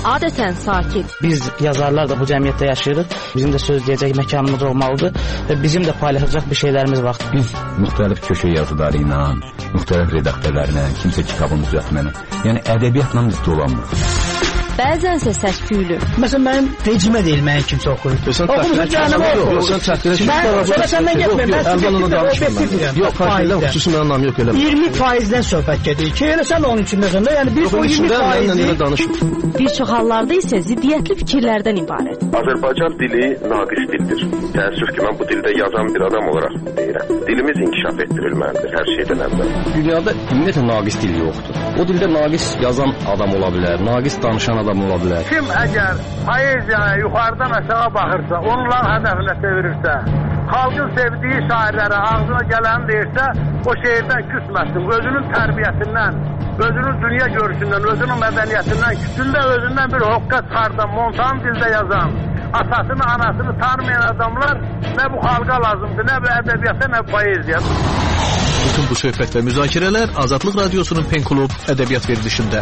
adətən sakit. Biz yazarlar da bu cəmiyyətdə yaşayırıq. Bizim də söz deyəcək məkanımız olmalıdır və bizim də paylaşacaq bir şeylərimiz var. Biz müxtəlif köşə yazıları ilə, müxtəlif redaktörlərlə, kimsə kitabını düzəltməni, yəni ədəbiyyatla biz dolanmırıq. Bəzənsə səs-küylü. Məsələn, mənim vecimə deyil, mənim kimsə oxuyur. Oxumusun canımı oxuyur. Sən çəkdirə mən sonra səndən getməyim. Mən əvvəl ona danışmıram. Yox, failə xüsusi mənim anlamı yox elə. 20%-dən söhbət gedir ki, elə sən onun içindəsən də, yəni bir o 20%-i. Bir çox hallarda isə ziddiyyətli fikirlərdən ibarət. Azərbaycan dili naqis dildir. Təəssüf ki, mən bu dildə yazan bir adam olaraq deyirəm. Dilimiz inkişaf etdirilməlidir hər şeydən əvvəl. Dünyada ümumiyyətlə naqis dil yoxdur. O dildə naqis yazan adam ola bilər, naqis danışan adam ola bilər. Kim əgər poeziyaya yuxarıdan aşağı baxırsa, onların hədəfinə çevirirsə, xalqın sevdiyi şairlərə ağzına gələni deyirsə, o şeirdən küsməsin, özünün tərbiyəsindən, özünün dünya görüşündən, özünün mədəniyyətindən, küçündə özündən bir hoqqa çıxardan, montan dildə yazan, atasını, anasını tanımayan adamlar nə bu xalqa lazımdır, nə bu ədəbiyyata, nə bu poeziya. Bütün bu söhbət və müzakirələr Azadlıq Radiosunun Pen Klub ədəbiyyat verilişində.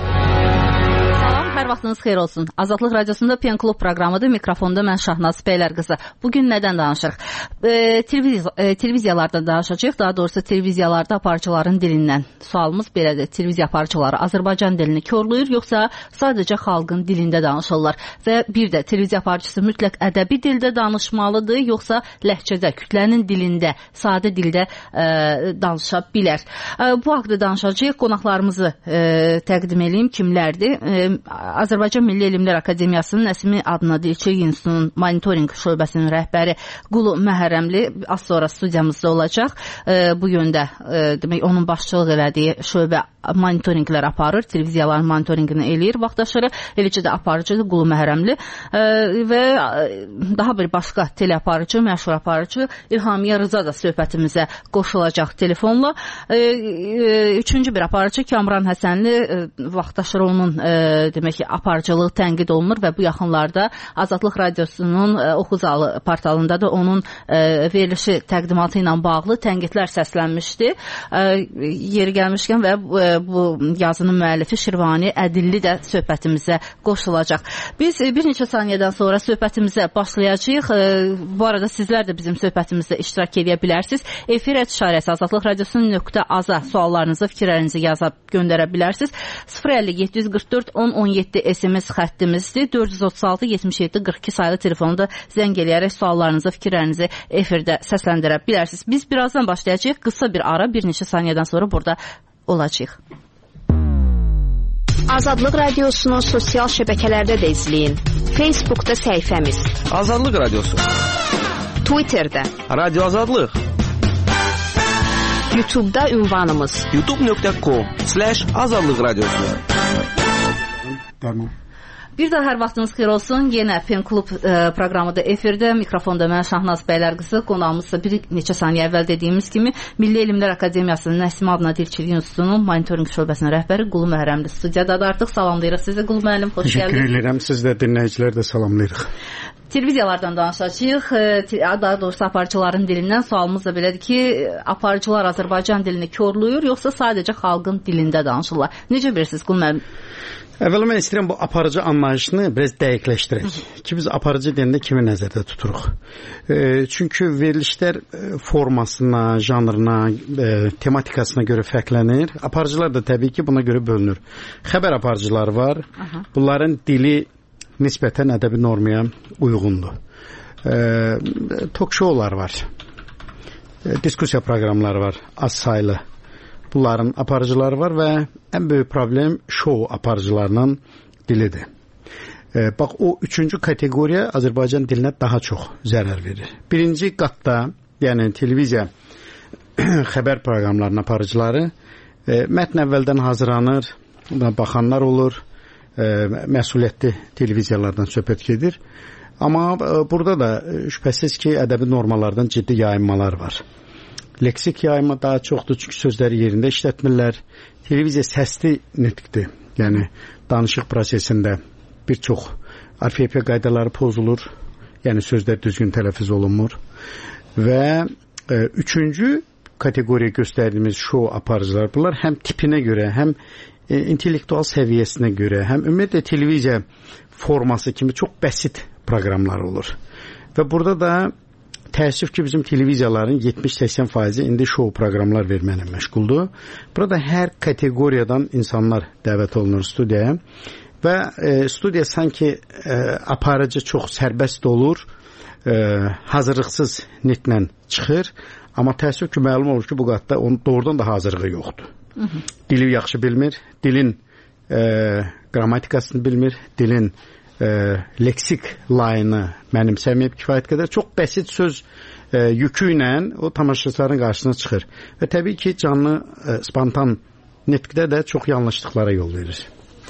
Hər vaxtınız xeyir olsun. Azadlıq Radiosunda Pen Klub proqramıdır. Mikrofonda mən Şahnaz Bəylərqızı. Bugün nədən danışırıq? Televiziyalardan danışacağıq. Daha doğrusu televiziyalarda aparıcıların dilindən. Sualımız belədir. Televiziya aparıcıları Azərbaycan dilini körləyir, yoxsa sadəcə xalqın dilində danışırlar? Və bir də televiziya aparıcısı mütləq ədəbi dildə danışmalıdır, yoxsa ləhcədə, kütlənin dilində, sadə dildə danışa bilər? Bu haqda danışacağıq. Qonaqlarımızı təqdim edeyim. Kimlərdir? Azərbaycan Milli Elmlər Akademiyasının Nəsimi adına Dilçilik İnstitutunun monitorinq şöbəsinin rəhbəri Qulu Məhərrəmli az sonra studiyamızda olacaq. Bu yöndə demək onun başçılıq elədiyi şöbə monitorinqlər aparır, televiziyaların monitorinqini eləyir vaxtaşırı. Eləcə də aparıcıdır Qulu Məhərrəmli və daha bir başqa teleaparıcı, məşhur aparıcı İlhamiyə Rıza da söhbətimizə qoşulacaq telefonla. Üçüncü bir aparıcı Kamran Həsənli vaxtaşırı onun demək ki, aparıcılığı tənqid olunur və bu yaxınlarda Azadlıq Radiosunun Oxuzalı portalında da onun verilişi təqdimatı ilə bağlı tənqidlər səslənmişdi. Yeri gəlmişkən və bu yazının müəllifi Şirvani Ədilli də söhbətimizə qoşulacaq. Biz bir neçə saniyədən sonra söhbətimizə başlayacağıq. Bu arada sizlər də bizim söhbətimizdə iştirak edə bilərsiniz. Efir işarəsi Azadlıq Radiosunun.az-a suallarınızı, fikirlərinizi yazıb göndərə bilərsiniz. 050-744 1017 SMS xəttimizdir. 436-77-42 sayılı telefonda zəng eləyərək suallarınızı, fikirlərinizi efirdə səsləndirə bilərsiniz. Biz birazdan başlayacağıq. Qısa bir ara, bir neçə saniyədən sonra burada olacaq. Azadlıq Radiosunu sosial şəbəkələrdə də izləyin. Facebookda səhifəmiz Azadlıq Radiosu, Twitterdə Radio Azadlıq, YouTube'da ünvanımız youtube.com/Azadlıq Radiosu. Tamam. Bir daha hər vaxtınız xeyir olsun. Yenə Pen Klub proqramı da efirdə. Mikrofonda mən Şahnaz Bəylərqızı. Qonağımızsa bir neçə saniyə əvvəl dediyimiz kimi Milli Elmlər Akademiyasının Nəsimi adına Dilçilik İnstitutunun monitorinq şöbəsinin rəhbəri Qulu Məhərrəmli studiyadadır. Artıq salamlayırıq sizi Qulu müəllim, xoş gəldiniz. Təşəkkür edirəm. Siz də dinləyicilər də salamlayırıq. Televiziyalardan danışacağıq. Daha doğrusu aparıcıların dilindən sualımız da belədir ki, aparıcılar Azərbaycan dilini körləyir, yoxsa sadəcə xalqın dilində danışırlar? Necə bilirsiniz Qulu müəllim? Əvvəla mən istəyirəm bu aparıcı anlayışını biraz dəqiqləşdirək ki, biz aparıcı deyəndə kimi nəzərdə tuturuq. Çünki verilişlər formasına, janrına, tematikasına görə fərqlənir. Aparıcılar da təbii ki, buna görə bölünür. Xəbər aparıcıları var. Bunların dili nisbətən ədəbi normaya uyğundur. Talk-showlar var. Diskusiya proqramları var, az saylı. Bunların aparıcıları var və ən böyük problem şou aparıcılarının dilidir. Bax, o üçüncü kateqoriya Azərbaycan dilinə daha çox zərər verir. Birinci qatda, yəni televiziya xəbər proqramlarının aparıcıları mətn əvvəldən hazırlanır, baxanlar olur, məsuliyyətli televiziyalardan söhbət gedir. Amma burada da şübhəsiz ki, ədəbi normalardan ciddi yayınmalar var. Leksik yayma daha çoxdur, çünki sözləri yerində işlətmirlər. Televiziya səsli nitqdir. Yəni, danışıq prosesində bir çox orfoepiya qaydaları pozulur. Yəni, sözlər düzgün tələffüz olunmur. Və üçüncü kateqoriya göstərdiyimiz şou aparıcılar, bunlar həm tipinə görə, həm intellektual səviyyəsinə görə, həm ümumiyyətlə televiziya forması kimi çox bəsit proqramlar olur. Və burada da təəssüf ki, bizim televiziyaların 70-80% indi şou proqramlar verməklə məşğuldur. Burada hər kateqoriyadan insanlar dəvət olunur studiyaya və studiya sanki aparıcı çox sərbəst olur, hazırlıqsız nitlə çıxır, amma təəssüf ki, məlum olur ki, bu qatda onun doğrudan da hazırlığı yoxdur. Dili yaxşı bilmir, dilin qrammatikasını bilmir, dilin leksik layını mənimsəməyib kifayət qədər çox bəsit söz yükü ilə o tamaşaçıların qarşısına çıxır. Və təbii ki, canlı spontan nitqdə də çox yanlışlıqlara yol verir.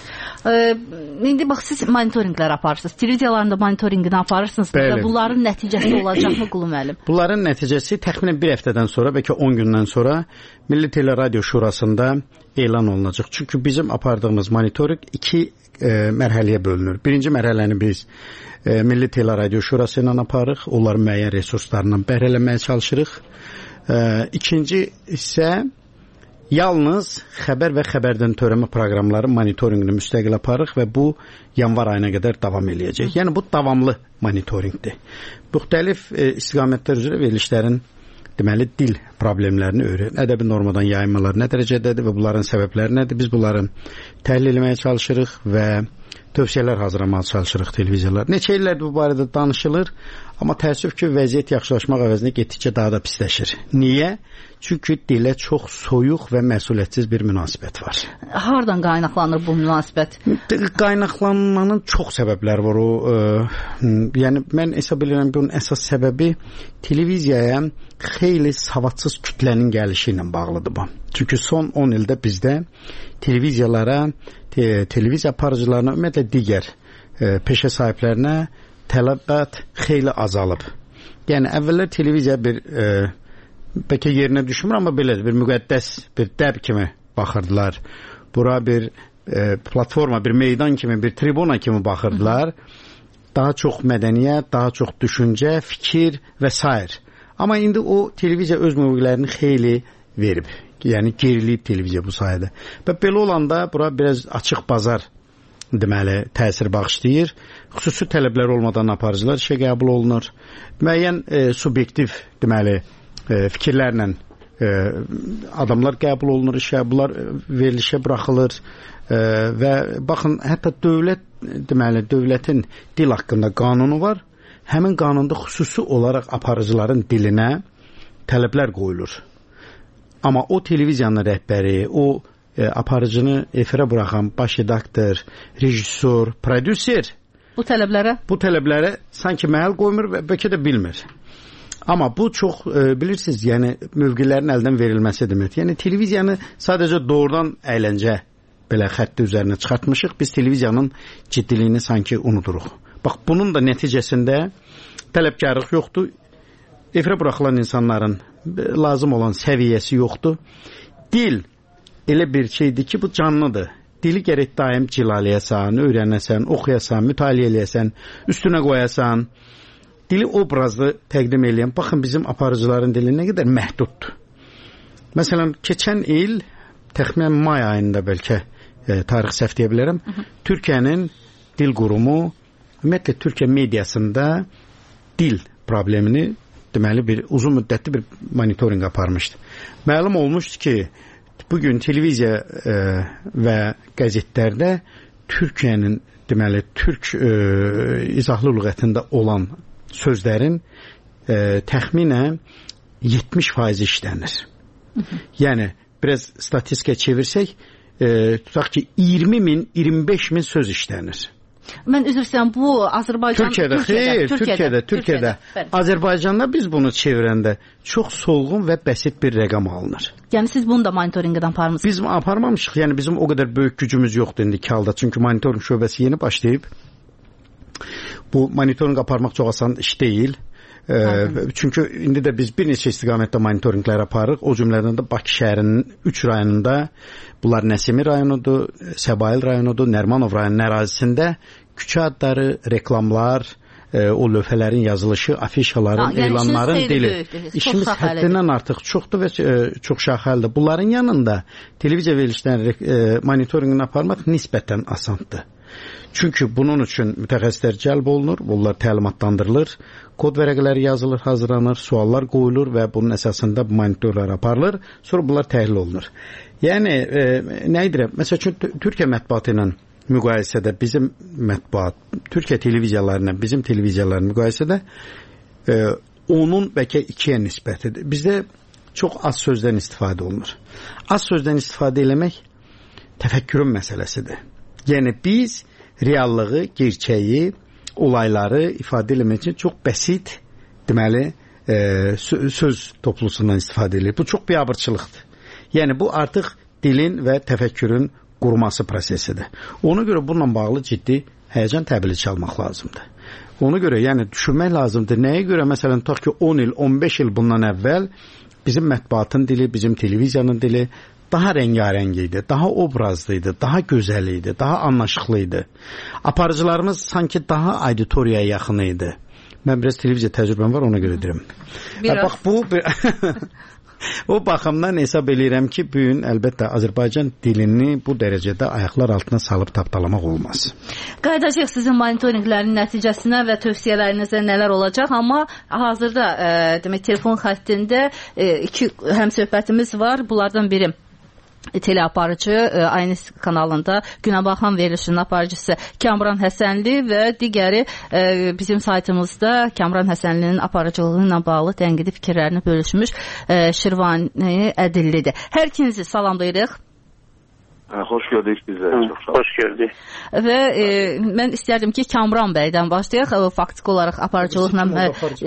İndi bax, siz monitorinqlər aparırsınız. Televiziyalarında monitorinqini aparırsınız və bunların nəticəsi olacaqmı Qulu müəllim? Bunların nəticəsi təxminən bir həftədən sonra, bəlkə 10 gündən sonra Milli Teleradio Şurasında elan olunacaq. Çünki bizim apardığımız monitorinq 2 mərhələyə bölünür. Birinci mərhələni biz Milli Teleradio Şurası ilə aparırıq. Onların müəyyən resurslarından bəhrələnməyə çalışırıq. İkinci isə yalnız xəbər və xəbərdən törəmə proqramları monitorinqini müstəqil aparırıq və bu yanvar ayına qədər davam eləyəcək. Yəni bu davamlı monitorinqdir. Müxtəlif istiqamətlər üzrə verilişlərin deməli dil problemlərini öyrən, ədəbi normadan yayınmalar nə dərəcədədir və bunların səbəbləri nədir? Biz bunları təhlil etməyə çalışırıq və tövsiyələr hazırlamağa çalışırıq televiziyalar. Neçə illərdir bu barədə danışılır, amma təəssüf ki, vəziyyət yaxşılaşmaq əvəzinə getdikcə daha da pisləşir. Niyə? Çünki dilə çox soyuq və məsuliyyətsiz bir münasibət var. Hardan qaynaqlanır bu münasibət? Qaynaqlanmanın çox səbəbləri var. Yəni mən hesab edirəm bunun əsas səbəbi televiziyaya xeyli savadsız kütlənin gəlişi ilə bağlıdır bu. Çünki son 10 ildə bizdə televiziyalara, televiziya aparıcılarına, ümumiyyətlə digər peşə sahiblərinə tələbat xeyli azalıb. Yəni əvvəllər televiziya bir bəlkə yerinə düşmür, amma belədir, bir müqəddəs bir dəb kimi baxırdılar. Bura bir platforma, bir meydan kimi, bir tribuna kimi baxırdılar. Daha çox mədəniyyət, daha çox düşüncə, fikir və s. Amma indi o televiziya öz mövqelərini xeyli verib. Yəni geriliyib televiziya bu sayədə. Və belə olanda bura biraz açıq bazar deməli təsir bağışlayır. Xüsusi tələblər olmadan aparıcılar işə qəbul olunur. Müəyyən subyektiv deməli fikirlərlə adamlar qəbul olunur işə, bunlar verilişə buraxılır və baxın, hətta dövlətin dil haqqında qanunu var. Həmin qanunda xüsusi olaraq aparıcıların dilinə tələblər qoyulur. Amma o televiziyanın rəhbəri, o aparıcını efirə buraxan baş redaktor, rejissor, prodüser bu tələblərə sanki məhəl qoymur və bəlkə də bilmir. Amma bu çox bilirsiniz, yəni mövqelərin əldən verilməsi demək. Yəni televiziyanı sadəcə doğrudan əyləncə belə xətti üzərinə çıxartmışıq. Biz televiziyanın ciddiliyini sanki unuduruq. Bax, bunun da nəticəsində tələbkarlıq yoxdur. Efirə buraxılan insanların lazım olan səviyyəsi yoxdur. Dil elə bir şeydir ki, bu canlıdır. Dili gərək daim cilaləyəsən, öyrənəsən, oxuyasan, mütaliə eləyəsən, üstünə qoyasan. Dili obrazlı təqdim eləyən, baxın bizim aparıcıların dili nə qədər məhduddur. Məsələn, keçən il, təxminən may ayında bəlkə tarix səhv deyə bilərəm, Türkiyənin dil qurumu, ümumiyyətlə Türkiyə mediasında dil problemini deməli bir uzun müddətli bir monitorinq aparmışdı. Məlum olmuşdu ki, bugün televiziya və qəzetlərdə Türkiyənin deməli türk izahlı lüğətində olan sözlərin təxminən 70% işlənir. Yəni biraz statistika çevirsək, tutaq ki 20.000, 25.000 söz işlənir. Mən üzr istəyirəm, bu Azərbaycan Türkiyədə. Azərbaycanda biz bunu çevirəndə çox solğun və bəsit bir rəqam alınır. Yəni siz bunu da monitorinqdən aparmısınız? Biz aparmamışıq. Yəni bizim o qədər böyük gücümüz yoxdur indiki halda. Çünki monitorinq şöbəsi yeni başlayıb. Bu monitorinq aparmaq çox asan iş deyil. Çünki indi də biz bir neçə istiqamətdə monitorinqlər aparırıq. O cümlədən də Bakı şəhərinin 3 rayonunda, bunlar Nəsimi rayonudur, Səbail rayonudur, Nərmanov rayonunun ərazisində küçə adları, reklamlar, o lövhələrin yazılışı, afişaların, elanların dili. İşimiz həddindən artıq çoxdur və çox şaxəlidir. Bunların yanında televiziya verilişlərinin monitorinqini aparmaq nisbətən asandır. Çünki bunun üçün mütəxəssislər cəlb olunur, bunlar təlimatlandırılır, kod vərəqələri yazılır, hazırlanır, suallar qoyulur və bunun əsasında bu monitorlar aparılır, sonra bunlar təhlil olunur. Yəni, nə edirəm? Məsəl üçün, Türkiyə mətbuatı ilə müqayisədə bizim mətbuat, Türkiyə televiziyalarına, bizim televiziyaların müqayisədə onun bəlkə 2-yə nisbətidir. Bizdə çox az sözdən istifadə olunur. Az sözdən istifadə eləmək təfəkkürün məsələsidir. Yəni, biz reallığı, gerçəyi, olayları ifadə eləmək üçün çox bəsit, deməli, söz toplusundan istifadə edilir. Bu çox biabırçılıqdır. Yəni, bu artıq dilin və təfəkkürün qurması prosesidir. Ona görə bununla bağlı ciddi həyəcan təbili çalmaq lazımdır. Ona görə, yəni, düşünmək lazımdır. Nəyə görə, məsələn, tutaq ki, 10 il, 15 il bundan əvvəl bizim mətbuatın dili, bizim televiziyanın dili daha rəngarəng idi, daha obrazlı idi, daha gözəl idi, daha anlaşıqlı idi. Aparıcılarımız sanki daha auditoriyaya yaxın idi. Mən biraz televiziya təcrübəm var, ona görə deyirəm. Bax, bu o baxımdan hesab eləyirəm ki, bu gün əlbəttə Azərbaycan dilini bu dərəcədə ayaqlar altına salıb tapdalamaq olmaz. Qayıdacaq sizin monitorinqlərin nəticəsinə və tövsiyələrinizə nələr olacaq, amma hazırda demək telefon xəttində iki həmsöhbətimiz var. Bunlardan biri teleaparıcı, aynı kanalında Günəbaxan verilişinin aparıcısı Kamran Həsənli və digəri bizim saytımızda Kamran Həsənlinin aparıcılığı ilə bağlı tənqidi fikirlərini bölüşmüş Şirvani Ədillidir. Hər ikinizi salamlayırıq. Xoş gördük bizə. Xoş gördük. Və mən istərdim ki, Kamran bəydən başlayaq. Faktiki olaraq aparıcılıqla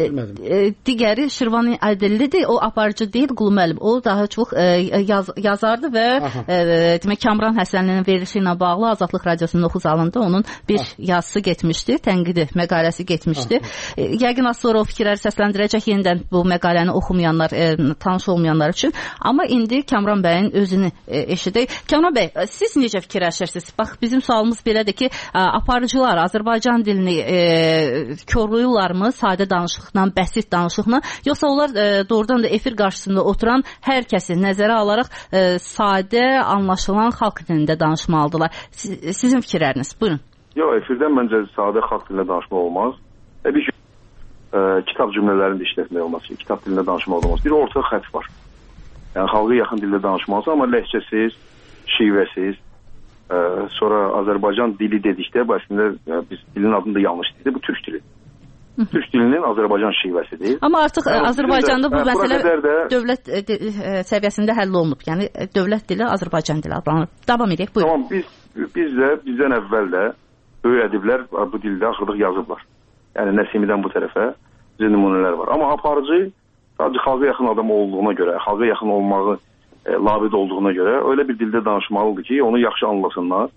digəri Şirvani Ədillidir. O aparıcı deyil, Qulu müəllim. O daha çox yazardı və demək Kamran Həsənlinin verilişi ilə bağlı Azadlıq Radiosunun oxu zalında onun bir yazısı getmişdi, tənqidi məqaləsi getmişdi. Yəqin az sonra o fikirləri səsləndirəcək yenidən bu məqaləni oxumayanlar, tanış olmayanlar üçün. Amma indi Kamran bəyin özünü eşidək. Kamran bəy, siz necə fikirləşirsiniz? Bax, bizim sualımız belədir ki, aparıcılar Azərbaycan dilini körlüyürlərmi sadə danışıqla, bəsit danışıqla, yoxsa onlar doğrudan da efir qarşısında oturan hər kəsi nəzərə alaraq sadə, anlaşılan xalq dilində danışmalıdırlar? Sizin fikirləriniz, buyurun. Yox, efirdən məncə sadə xalq dilində danışmaq olmaz. Bir ki, kitab cümlələrini də işlətmək olmaz ki, kitab dilində danışmaq olmaz. Bir orta xətt var. Yəni, xalqa yaxın dildə danışmalısın, amma ləhcəsiz, şivəsiz, sonra Azərbaycan dili dedikdə, bu əslində biz dilin adını da yanlış deyildi, bu türk dili. Türk dilinin Azərbaycan şivəsidir. Amma artıq Azərbaycanda bu məsələ dövlət səviyyəsində həll olunub. Yəni, dövlət dili Azərbaycan dili adlanır. Davam edək, buyurun. Tamam, bizdən əvvəl də böyük ədiblər bu dildə axırdıq yazıblar. Yəni, Nəsimidən bu tərəfə bizə nümunələr var. Amma aparıcı sadəcə xalqa yaxın adam olduğuna görə, xalqa yaxın olmağı labid olduğuna görə öyle bir dildə danışmalıdır ki, onu yaxşı anlasınlar.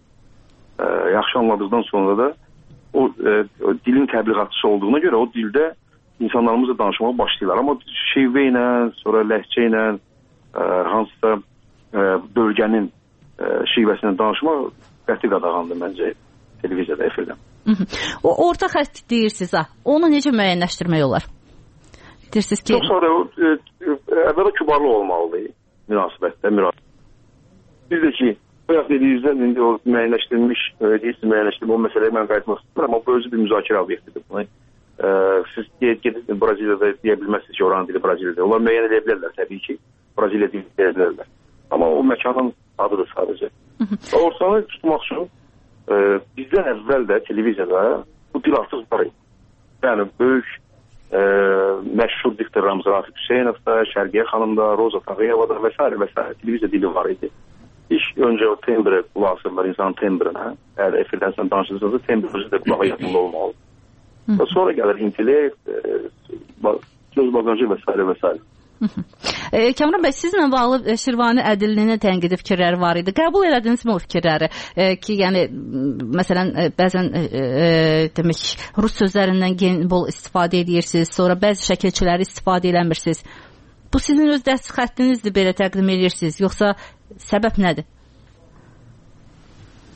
Yaxşı anladıqdan sonra da o dilin təbliğatçısı olduğuna görə o dildə insanlarımızla danışmağa başlayırlar. Amma şivə ilə, sonra ləhcə ilə, hansısa bölgənin şivəsindən danışmaq qəti qadağandır məncə televiziyada, efirdən. O orta xətt deyirsiniz, onu necə müəyyənləşdirmək olar? Deyirsiniz ki... Çox sonra əvvələ kübarlı olmalıdır. Münasibətdə, Biz də ki, bayaq dediyinizdən indi o müəyyənləşdirilmiş, o məsələyə mən qayıtmaq istəyirəm, amma bu özü bir müzakirə obyektidir. Siz gedib Braziliyada deyə bilməzsiniz ki, oranın dili Braziliyada. Onlar müəyyən edə bilərlər, təbii ki, Braziliya dili deyə bilərlər. Amma o məkanın adıdır sadəcə. Ortanı tutmaq üçün bizdən əvvəl də televiziyada bu dil artıq var idi. Yəni, böyük məşhur diktor Ramzan Rafiq Hüseynovda, Şərqiyə xanımda, Roza Tağıyevada və s. və s. televiziya dili var idi. İlk öncə o tembre qulaq asırlar insanın tembrinə. Əgər efirdən sən danışırsınızsa, tembr özü də qulağa yaxında olmalı. Sonra gəlir intellekt, söz bagancı və s. və s. Kamran bəy, sizlə bağlı Şirvani Ədillinin tənqidi fikirləri var idi. Qəbul elədinizmi o fikirləri? Ki, yəni, məsələn, bəzən demək, rus sözlərindən bol istifadə edirsiniz, sonra bəzi şəkilçiləri istifadə eləmirsiniz. Bu sizin öz dəst xəttinizdir, belə təqdim edirsiniz, yoxsa səbəb nədir?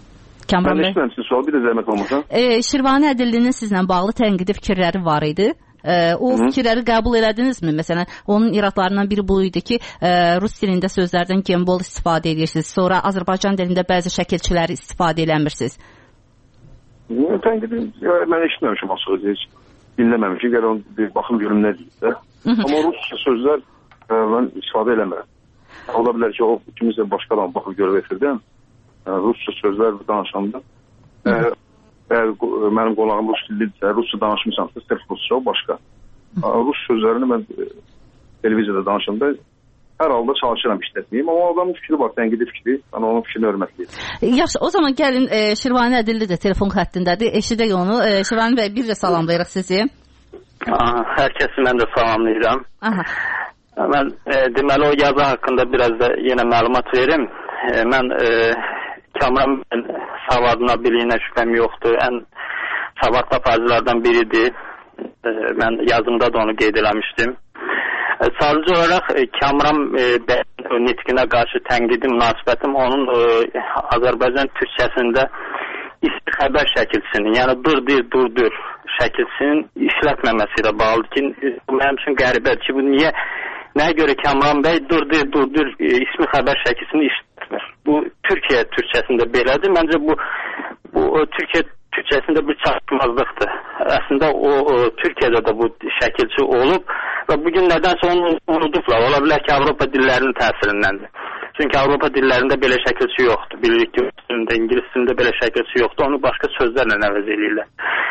Kamran bəy. Mən sizin sual bir də zəhmət olmasa. Şirvani Ədillinin sizlə bağlı tənqidi fikirləri var idi. O fikirləri qəbul elədinizmi? Məsələn, onun iradlarından biri bu idi ki, rus dilində sözlərdən gembol istifadə edirsiniz. Sonra Azərbaycan dilində bəzi şəkilçiləri istifadə eləmirsiniz. Tənqidi mən eşitməmişim açığı, heç dinləməmişim. Gəl onu bir baxım görüm nə deyir. Amma rusca sözlər mən istifadə eləmirəm. Ola bilər ki, o kimizə başqa adam baxıb görüb efirdən rusca sözlər danışanda əgər mənim qonağım rus dillidirsə, rusca danışmışamsa, sırf rusca o başqa. Rus sözlərini mən televiziyada danışanda hər halda çalışıram işlətməyim, amma adamın fikri var, tənqidi fikri, mən onun fikrini hörmətliyim. Yaxşı, o zaman gəlin Şirvani Ədilli də telefon xəttindədir, eşidək onu. Şirvani bəy, bir də salamlayırıq sizi. Hər kəsi mən də salamlayıram. Mən deməli o yazı haqqında biraz da yenə məlumat verim. Mən Kamran savadına, biliyinə şübhəm yoxdur. Ən savadlı aparıcılardan biridir. Mən yazımda da onu qeyd eləmişdim. Sadəcə olaraq Kamran bəyin nitqinə qarşı tənqidi münasibətim onun Azərbaycan türkçəsində isti xəbər şəkilçisinin, yəni dur şəkilçisinin işlətməməsi ilə bağlıdır ki, mənim üçün qəribədir ki, bu nəyə görə Kamran bəy dur ismi xəbər şəkilçisini işlətmir. Bu Türkiyə türkçəsində belədir. Məncə bu Türkiyə türkçəsində bir çatışmazlıqdır. Əslində o Türkiyədə də bu şəkilçi olub və bugün nədənsə onu unudublar. Ola bilər ki, Avropa dillərinin təsirindəndir. Çünki Avropa dillərində belə şəkilçi yoxdur. Bilirik ki, İngilis dilində belə şəkilçi yoxdur. Onu başqa sözlərlə əvəz edirlər.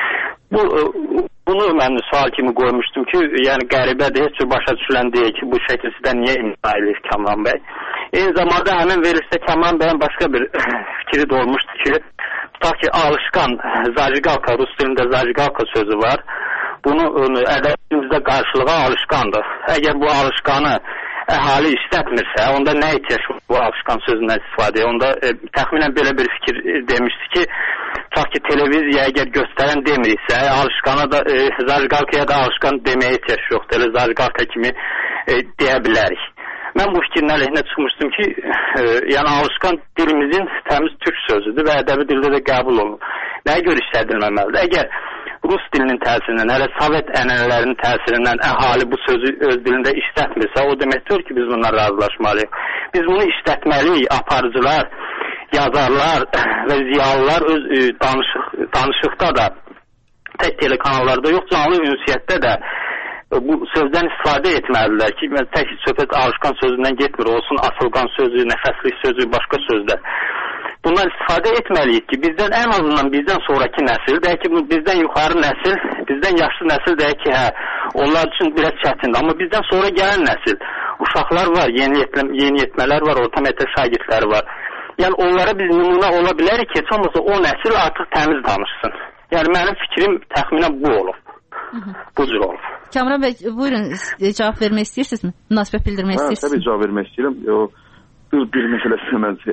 Bunu mən sual kimi qoymuşdum ki, yəni qəribədir, heç cür başa düşülən deyil ki, bu şəkilçidən niyə imza edir Kamran bəy. Eyni zamanda həmin verilişdə Kamran bəyin başqa bir fikri də olmuşdu ki, tutaq ki, alışqan, zajigalka, rus dilində zajigalka sözü var. Bunu ədəbiyyatımızda qarşılığa alışqandır. Əgər bu alışqanı əhali işlətmirsə, onda nə ihtiyac bu alışqan sözündən istifadə? Onda təxminən belə bir fikir demişdi ki, tutaq ki, televiziya əgər göstərən demiriksə, alışqana da, zajigalkaya da alışqan deməyə ihtiyac yoxdur. Elə zajigalka kimi deyə bilərik. Mən bu fikrin əleyhinə çıxmışdım ki, yəni alışqan dilimizin təmiz türk sözüdür və ədəbi dildə də qəbul olunur. Nəyə görə işlədilməməlidir? Əgər rus dilinin təsirindən, hələ Sovet ənənələrinin təsirindən əhali bu sözü öz dilində işlətmirsə, o deməkdir ki, biz bundan razılaşmalıyıq. Biz bunu işlətməliyik, aparıcılar, yazarlar və ziyalılar öz danışıqda da, tək telekanallarda yox, canlı ünsiyyətdə də bu sözdən istifadə etməlidirlər ki, tək söhbət alışqan sözündən getmir, olsun asılqan sözü, nəfəslik sözü, başqa sözlər. Bundan istifadə etməliyik ki, bizdən ən azından bizdən sonraki nəsil, deyək ki, bizdən yuxarı nəsil, bizdən yaşlı nəsil deyək ki, onlar üçün biraz çətindir. Amma bizdən sonra gələn nəsil, uşaqlar var, yeniyetmələr var, orta məktəb şagirdləri var. Yəni onlara biz nümunə ola bilərik ki, heç olmasa o nəsil artıq təmiz danışsın. Yəni mənim fikrim təxminən bu olub. Bu cür olub. Kamran bəy, buyurun, cavab vermək istəyirsinizmi? Münasibət bildirmək istəyirsiniz? Təbii cavab vermək istəyirəm. Bir məsələsini mən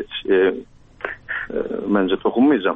məncə toxunmayacağım.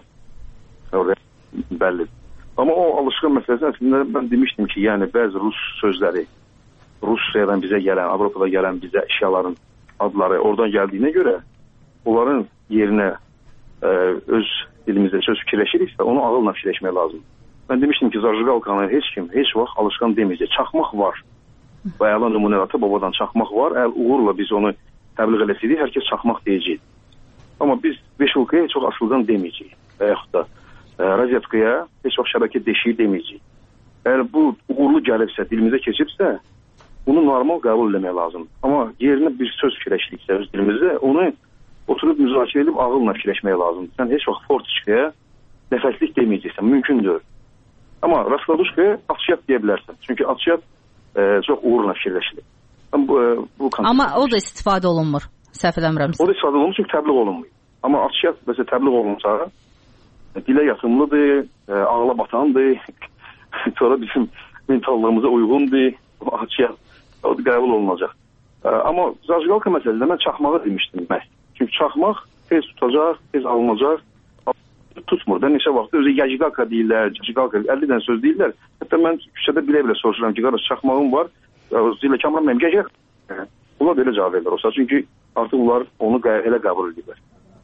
Bəllidir. Amma o alışqan məsələsi əslində mən demişdim ki, yəni bəzi rus sözləri, Rusiyadan bizə gələn, Avropada gələn bizə əşyaların adları oradan gəldiyinə görə onların yerinə öz dilimizdə söz fikirləşiriksə, onu ağılla fikirləşmək lazımdır. Mən demişdim ki, zajigalkanı heç vaxt alışqan deməyəcək. Çaxmaq var. Bayalan nümunələr ata-babadan çaxmaq var. Əgər uğurla biz onu təbliğ eləsəydik, hər kəs çaxmaq deyəcək. Amma biz beşulkaya heç vaxt asılqan deməyəcək. Və yaxud da razyetkaya heç vaxt şəbəkə deşiyi deməyəcək. Əgər bu uğurlu gəlibsə, dilimizə keçibsə, bunu normal qəbul eləmək lazımdır. Amma yerinə bir söz fikirləşdiksə öz dilimizdə, onu oturub müzakirə edib ağılla fikirləşmək lazımdır. Sən heç vaxt fortiçkaya nəfəslik deməyəcəksən, mümkün deyil. Amma raskladuşkaya atışyat deyə bilərsən. Çünki atışyat çox uğurla fikirləşilir. Amma o da istifadə olunmur, səhv eləmirəmsə. O da istifadə olunmur çünki təbliğ olunmuyor. Amma atışyat məsələn təbliğ olunsa, dilə yatımlıdır, ağla batandır, sonra bizim mentallığımıza uyğundur, atışyat o da qəbul olunacaq. Amma zajigalka məsələsində mən çaxmağı demişdim məhz. Çünki çaxmaq tez tutacaq, tez alınacaq. Tutmur da neçə vaxt özü yajigalka deyirlər, yajigalka 50 dənə söz deyirlər. Hətta mən küçədə bilə-bilə soruşuram ki, qardaş çaxmağım var, zilə Kamran mənim gəl. Bunlar belə cavab verirlər olsa, çünki artıq onlar onu elə qəbul edirlər.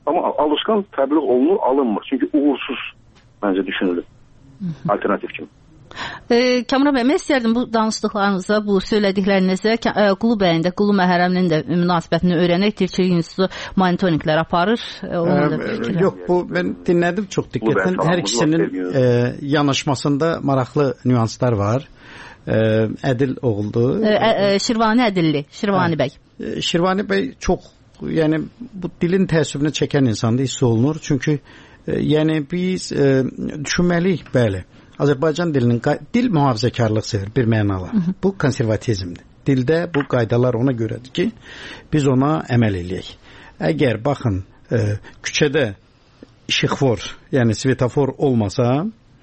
Amma alışqan təbliğ olunur, alınmır. Çünki uğursuz məncə düşünülür. Alternativ kimi. Kamran bəy, mən istərdim bu danışdıqlarınıza, bu söylədiklərinizə Qulu bəyin də, Qulu Məhərrəminin də münasibətini öyrənək. Dilçilik İnstitutu monitorinqlər aparır. Yox, bu mən dinlədim çox diqqətlə. Hər ikisinin yanaşmasında maraqlı nüanslar var. Ədil oğuldu. Şirvani Ədilli, Şirvani bəy. Şirvani bəy çox, yəni bu dilin təəssübünü çəkən insanda hiss olunur. Çünki yəni biz düşünməliyik, bəli. Azərbaycan dilinin dil mühafizəkarlıq sevir bir mənala. Bu konservatizmdir. Dildə bu qaydalar ona görədir ki, biz ona əməl eləyək. Əgər baxın küçədə işıqfor, yəni svetofor olmasa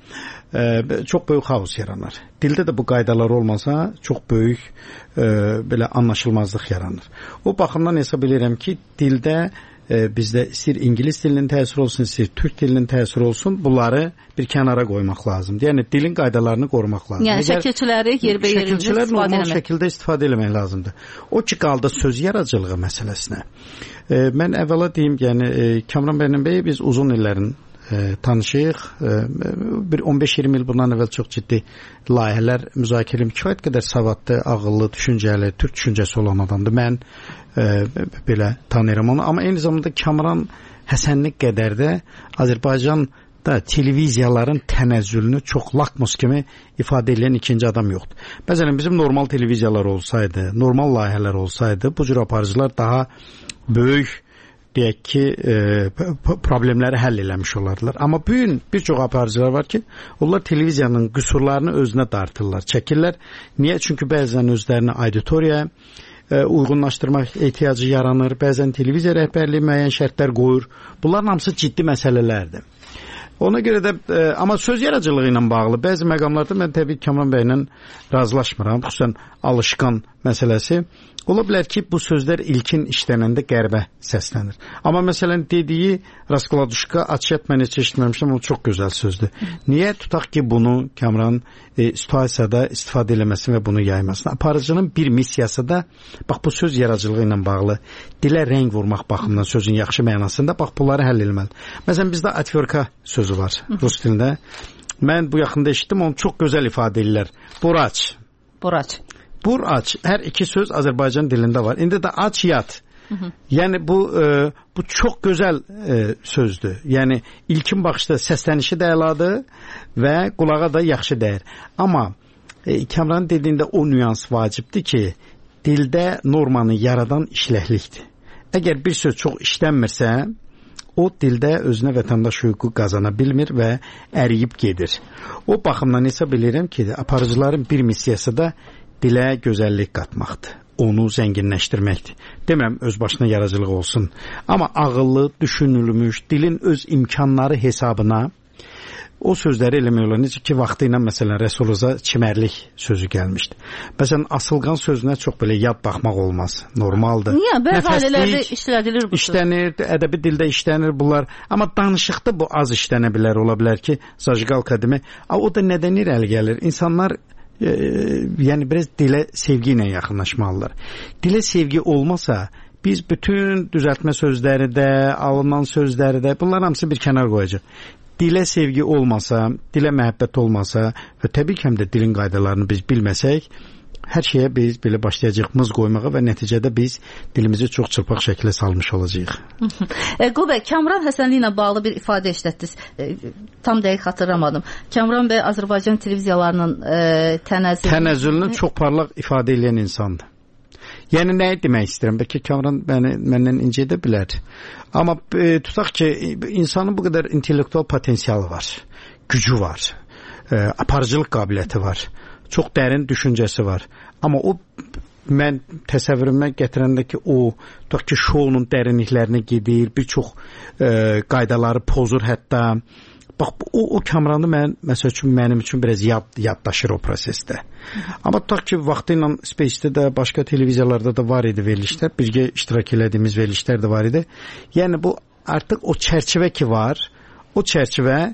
çox böyük xaos yaranar. Dildə də bu qaydalar olmasa çox böyük belə anlaşılmazlıq yaranır. O baxımdan hesab edirəm ki, dildə bizdə istəyir ingilis dilinin təsiri olsun, istəyir türk dilinin təsiri olsun, bunları bir kənara qoymaq lazımdır. Yəni dilin qaydalarını qorumaq lazımdır. Yəni şəkilçiləri yerbəyer normal şəkildə istifadə etmək lazımdır. O ki qaldı söz yaradıcılığı məsələsinə. Mən əvvəla deyim, yəni Kamran bəy biz uzun illərin tanışıyıq. Bir 15-20 il bundan əvvəl çox ciddi layihələr müzakirə edib, kifayət qədər savadlı, ağıllı, düşüncəli, türk düşüncəsi olan adamdır. Mən belə tanıyıram onu. Amma eyni zamanda Kamran Həsənli qədər də Azərbaycanda televiziyaların tənəzzülünü çox lakmus kimi ifadə edən ikinci adam yoxdur. Məsələn, bizim normal televiziyalar olsaydı, normal layihələr olsaydı, bu cür aparıcılar daha böyük deyək ki, problemləri həll eləmiş olardılar. Amma bugün bir çox aparıcılar var ki, onlar televiziyanın qüsurlarını özünə dartırlar, çəkirlər. Niyə? Çünki bəzən özlərini auditoriyaya uyğunlaşdırmaq ehtiyacı yaranır, bəzən televiziya rəhbərliyi müəyyən şərtlər qoyur. Bunların hamısı ciddi məsələlərdir. Ona görə də, amma söz yaradıcılığı ilə bağlı bəzi məqamlarda mən təbii Kamran bəylə razılaşmıram. Xüsusən alışqan məsələsi. Ola bilər ki, bu sözlər ilkin işlənəndə qərbə səslənir. Amma məsələn dediyi Raskladuşka, açıyat mən heç eşitməmişəm, o çox gözəl sözdür. Niyə tutaq ki, bunu Kamran situasiyada istifadə eləməsin və bunu yaymasın? Aparıcının bir missiyası da, bax bu söz yaradıcılığı ilə bağlı, dilə rəng vurmaq baxımından sözün yaxşı mənasında, bax bunları həll eləməlidir. Məsələn, bizdə atverka sözü var rus dilində. Mən bu yaxında eşitdim, onu çox gözəl ifadə edirlər. Buraç. Buraç. Buraç. Hər iki söz Azərbaycan dilində var. İndi də aç yat. Yəni bu çox gözəl sözdür. Yəni ilkin baxışda səslənişi də əladır və qulağa da yaxşı dəyir. Amma Kamran dediyində o nüans vacibdir ki, dildə normanı yaradan işləklikdir. Əgər bir söz çox işlənmirsə, o dildə özünə vətəndaş hüququ qazana bilmir və əriyib gedir. O baxımdan hesab edirəm ki, aparıcıların bir missiyası da dilə gözəllik qatmaqdır. Onu zənginləşdirməkdir. Demirəm öz başına yaradıcılıq olsun. Amma ağıllı, düşünülmüş, dilin öz imkanları hesabına o sözləri eləmək olar. Necə ki, vaxtı ilə məsələn Rəsuluza çimərlik sözü gəlmişdi. Məsələn, asılqan sözünə çox belə yad baxmaq olmaz. Normaldır. Niyə? Bəzi ailələrdə işlədilir bu söz. İşlənir, ədəbi dildə işlənir bunlar. Amma danışıqda bu az işlənə bilər, ola bilər ki, zajqalka demək. O da nədən irəli gəlir? İnsanlar yəni biraz dilə sevgi ilə yaxınlaşmalılar. Dilə sevgi olmasa biz bütün düzəltmə sözləri də, alınan sözləri də bunlar hamısı bir kənar qoyacaq. Dilə sevgi olmasa, dilə məhəbbət olmasa və təbii ki, həm də dilin qaydalarını biz bilməsək, hər şeyə biz belə başlayacaq mız qoymağa və nəticədə biz dilimizi çox çırpaq şəkildə salmış olacağıq. Qulu bəy, Kamran Həsənli ilə bağlı bir ifadə işlətdiniz. Tam dəqiq xatırlamadım. Kamran bəy Azərbaycan televiziyalarının tənəzzülünü çox parlaq ifadə edən insandır. Yəni nəyi demək istəyirəm? Bəlkə Kamran məndən incə edə bilər. Amma tutaq ki, insanın bu qədər intellektual potensialı var, gücü var, aparıcılıq qabiliyyəti var. Çox dərin düşüncəsi var. Amma o mən təsəvvürümə gətirəndə ki, o tutaq ki, şounun dərinliklərinə gedir, bir çox qaydaları pozur hətta. Bax, o Kamranı məsəl üçün mənim üçün biraz yaddaşır o prosesdə. Amma tutaq ki, vaxtı ilə Space-də də, başqa televiziyalarda da var idi verilişlər, birgə iştirak elədiyimiz verilişlər də var idi. Yəni bu artıq o çərçivə ki var, o çərçivə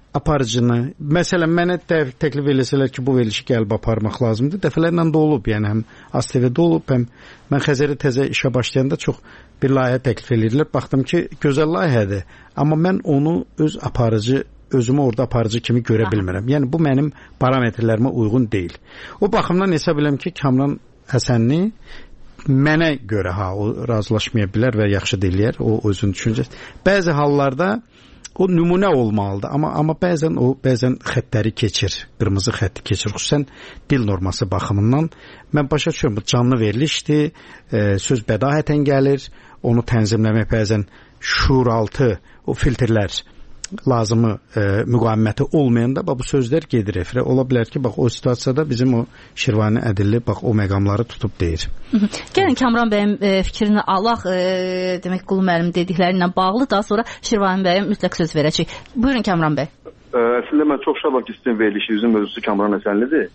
aparıcını, məsələn mənə təklif eləsələr ki, bu verilişi gəlib aparmaq lazımdır. Dəfələrlə də olub, yəni həm ASTV-də olub, həm mən Xəzərə təzə işə başlayanda çox bir layihə təklif edirlər. Baxdım ki, gözəl layihədir, amma mən onu özümü orada aparıcı kimi görə bilmirəm. Yəni bu mənim parametrlərimə uyğun deyil. O baxımdan hesab edirəm ki, Kamran Həsənli mənə görə o razılaşmaya bilər və yaxşı deyilər, o özünün düşüncəsi. Bəzi hallarda o nümunə olmalıdır, amma bəzən xəttləri keçir, qırmızı xətti keçir, xüsusən dil norması baxımından. Mən başa düşürəm, bu canlı verilişdir, söz bədahətən gəlir, onu tənzimləmək bəzən şuuraltı, o filtrlər lazımı müqaviməti olmayanda bu sözlər gedir efirə. Ola bilər ki, bax o situasiyada bizim o Şirvani Ədilli bax o məqamları tutub deyir. Gəlin Kamran bəyin fikrini alaq, demək Qulu müəllim dedikləri ilə bağlı, daha sonra Şirvani bəyə mütləq söz verəcək. Buyurun Kamran bəy. Əslində mən çox şadam ki, sizin verilişinizin mövzusu Kamran Həsənlidir.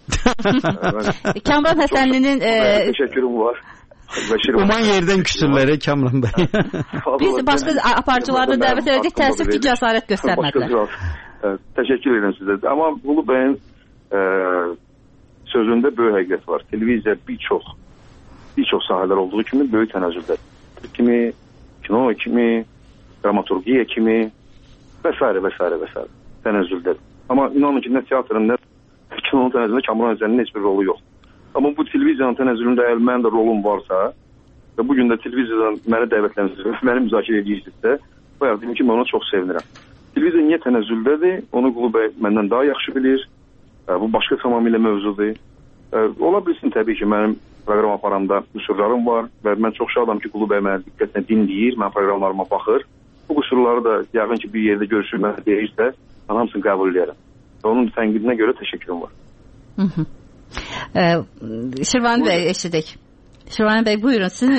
Kamran Həsənlinin təşəkkürüm var. Uman yerdən küsürləri Kamran bəy. Biz başqa aparıcılarda dəvət edəcək, təəssüf ki, cəsarət göstərmədilər. Təşəkkür edirəm sizə. Amma Qulu bəyin sözündə böyük həqiqət var. Televiziya bir çox sahələr olduğu kimi böyük tənəzzüldə. Kimi, kino kimi, dramaturgiya kimi və s. tənəzzüldədir. Amma inanın ki, nə teatrın, nə kinonun tənəzzülündə Kamran Həsənlinin heç bir rolu yoxdur. Amma bu televiziyanın tənəzzülündə əgər mənim də rolum varsa və bugün də televiziyadan məni dəvətlənirsiniz, məni müzakirə edirsinizsə, bayaq dedim ki, mən ona çox sevinirəm. Televiziya niyə tənəzzüldədir? Onu Qulu bəy məndən daha yaxşı bilir. Bu başqa tamamilə mövzudur. Ola bilsin təbii ki, mənim proqram aparanda qüsurlarım var və mən çox şadam ki, Qulu bəy mənə diqqətlə dinləyir, mən proqramlarıma baxır. Bu qüsurları da yəqin ki, bir yerdə görüşür, mənə deyirsə, mən hamısını qəbul edərəm. Və onun tənqidinə görə təşəkkürüm var. Şirvani bəy eşidək. Şirvani bəy buyurun sizin.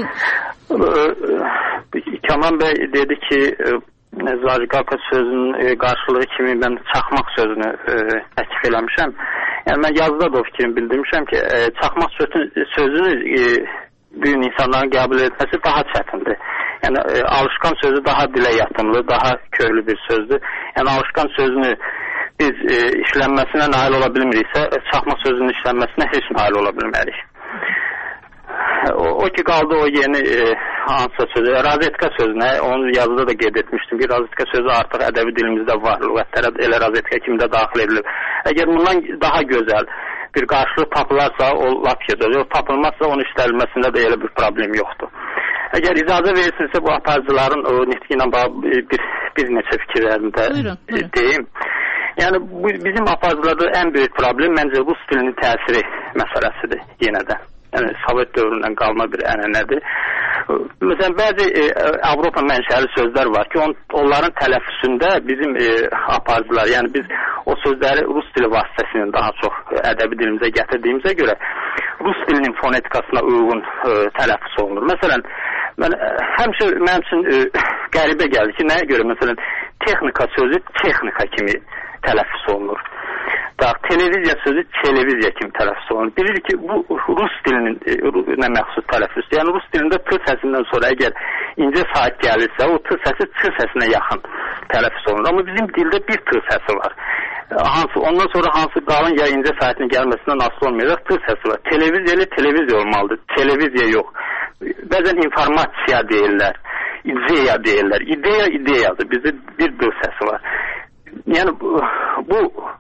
Kamran bəy dedi ki, Zariqaka sözünün qarşılığı kimi mən çaxmaq sözünü təklif eləmişəm. Yəni mən yazıda da o fikrimi bildirmişəm ki, çaxmaq sözünü bu gün insanların qəbul etməsi daha çətindir. Yəni alışqan sözü daha dilə yatımlı, daha köklü bir sözdür. Yəni alışqan sözünü biz işlənməsinə nail ola bilmiriksə, çaxmaq sözünün işlənməsinə heç nail ola bilmərik. O ki qaldı o yeni hansısa sözü, razetka sözünə, onu yazıda da qeyd etmişdim ki, razetka sözü artıq ədəbi dilimizdə var, lüğətlərə elə razetka kimi də daxil edilib. Əgər bundan daha gözəl bir qarşılıq tapılarsa, o lap gözəl, tapılmazsa onun işlənməsində də elə bir problem yoxdur. Əgər icazə verirsinizsə bu aparıcıların o nitqi ilə bir neçə fikirlərində deyim. Yəni bu bizim aparıcılarda ən böyük problem məncə rus dilinin təsiri məsələsidir yenə də. Yəni Sovet dövründən qalma bir ənənədir. Məsələn bəzi Avropa mənşəli sözlər var ki, onların tələffüzündə bizim aparıcılar, yəni biz o sözləri rus dili vasitəsilə daha çox ədəbi dilimizə gətirdiyimizə görə rus dilinin fonetikasına uyğun tələffüz olunur. Məsələn, həmişə mənim üçün qəribə gəldi ki, nəyə görə məsələn texnika sözü texnika kimi tələffüz olunur. Televiziya sözü televiziya kimi tələffüz olunur. Bilir ki, bu rus dilinin nə məxsus tələffüzdür. Yəni rus dilində t səsindən sonra əgər incə saat gəlirsə, o t səsi ç səsinə yaxın tələffüz olunur. Amma bizim dildə bir t səsi var. Ondan sonra hansı qalın ya incə saatinin gəlməsindən asılı olmayacaq t səsi var. Televiziya ilə televiziya olmalıdır. Televiziya yox. Bəzən informasiya deyirlər, ideya deyirlər. İdeyadır. Bizdə bir d səsi var. Yəni bu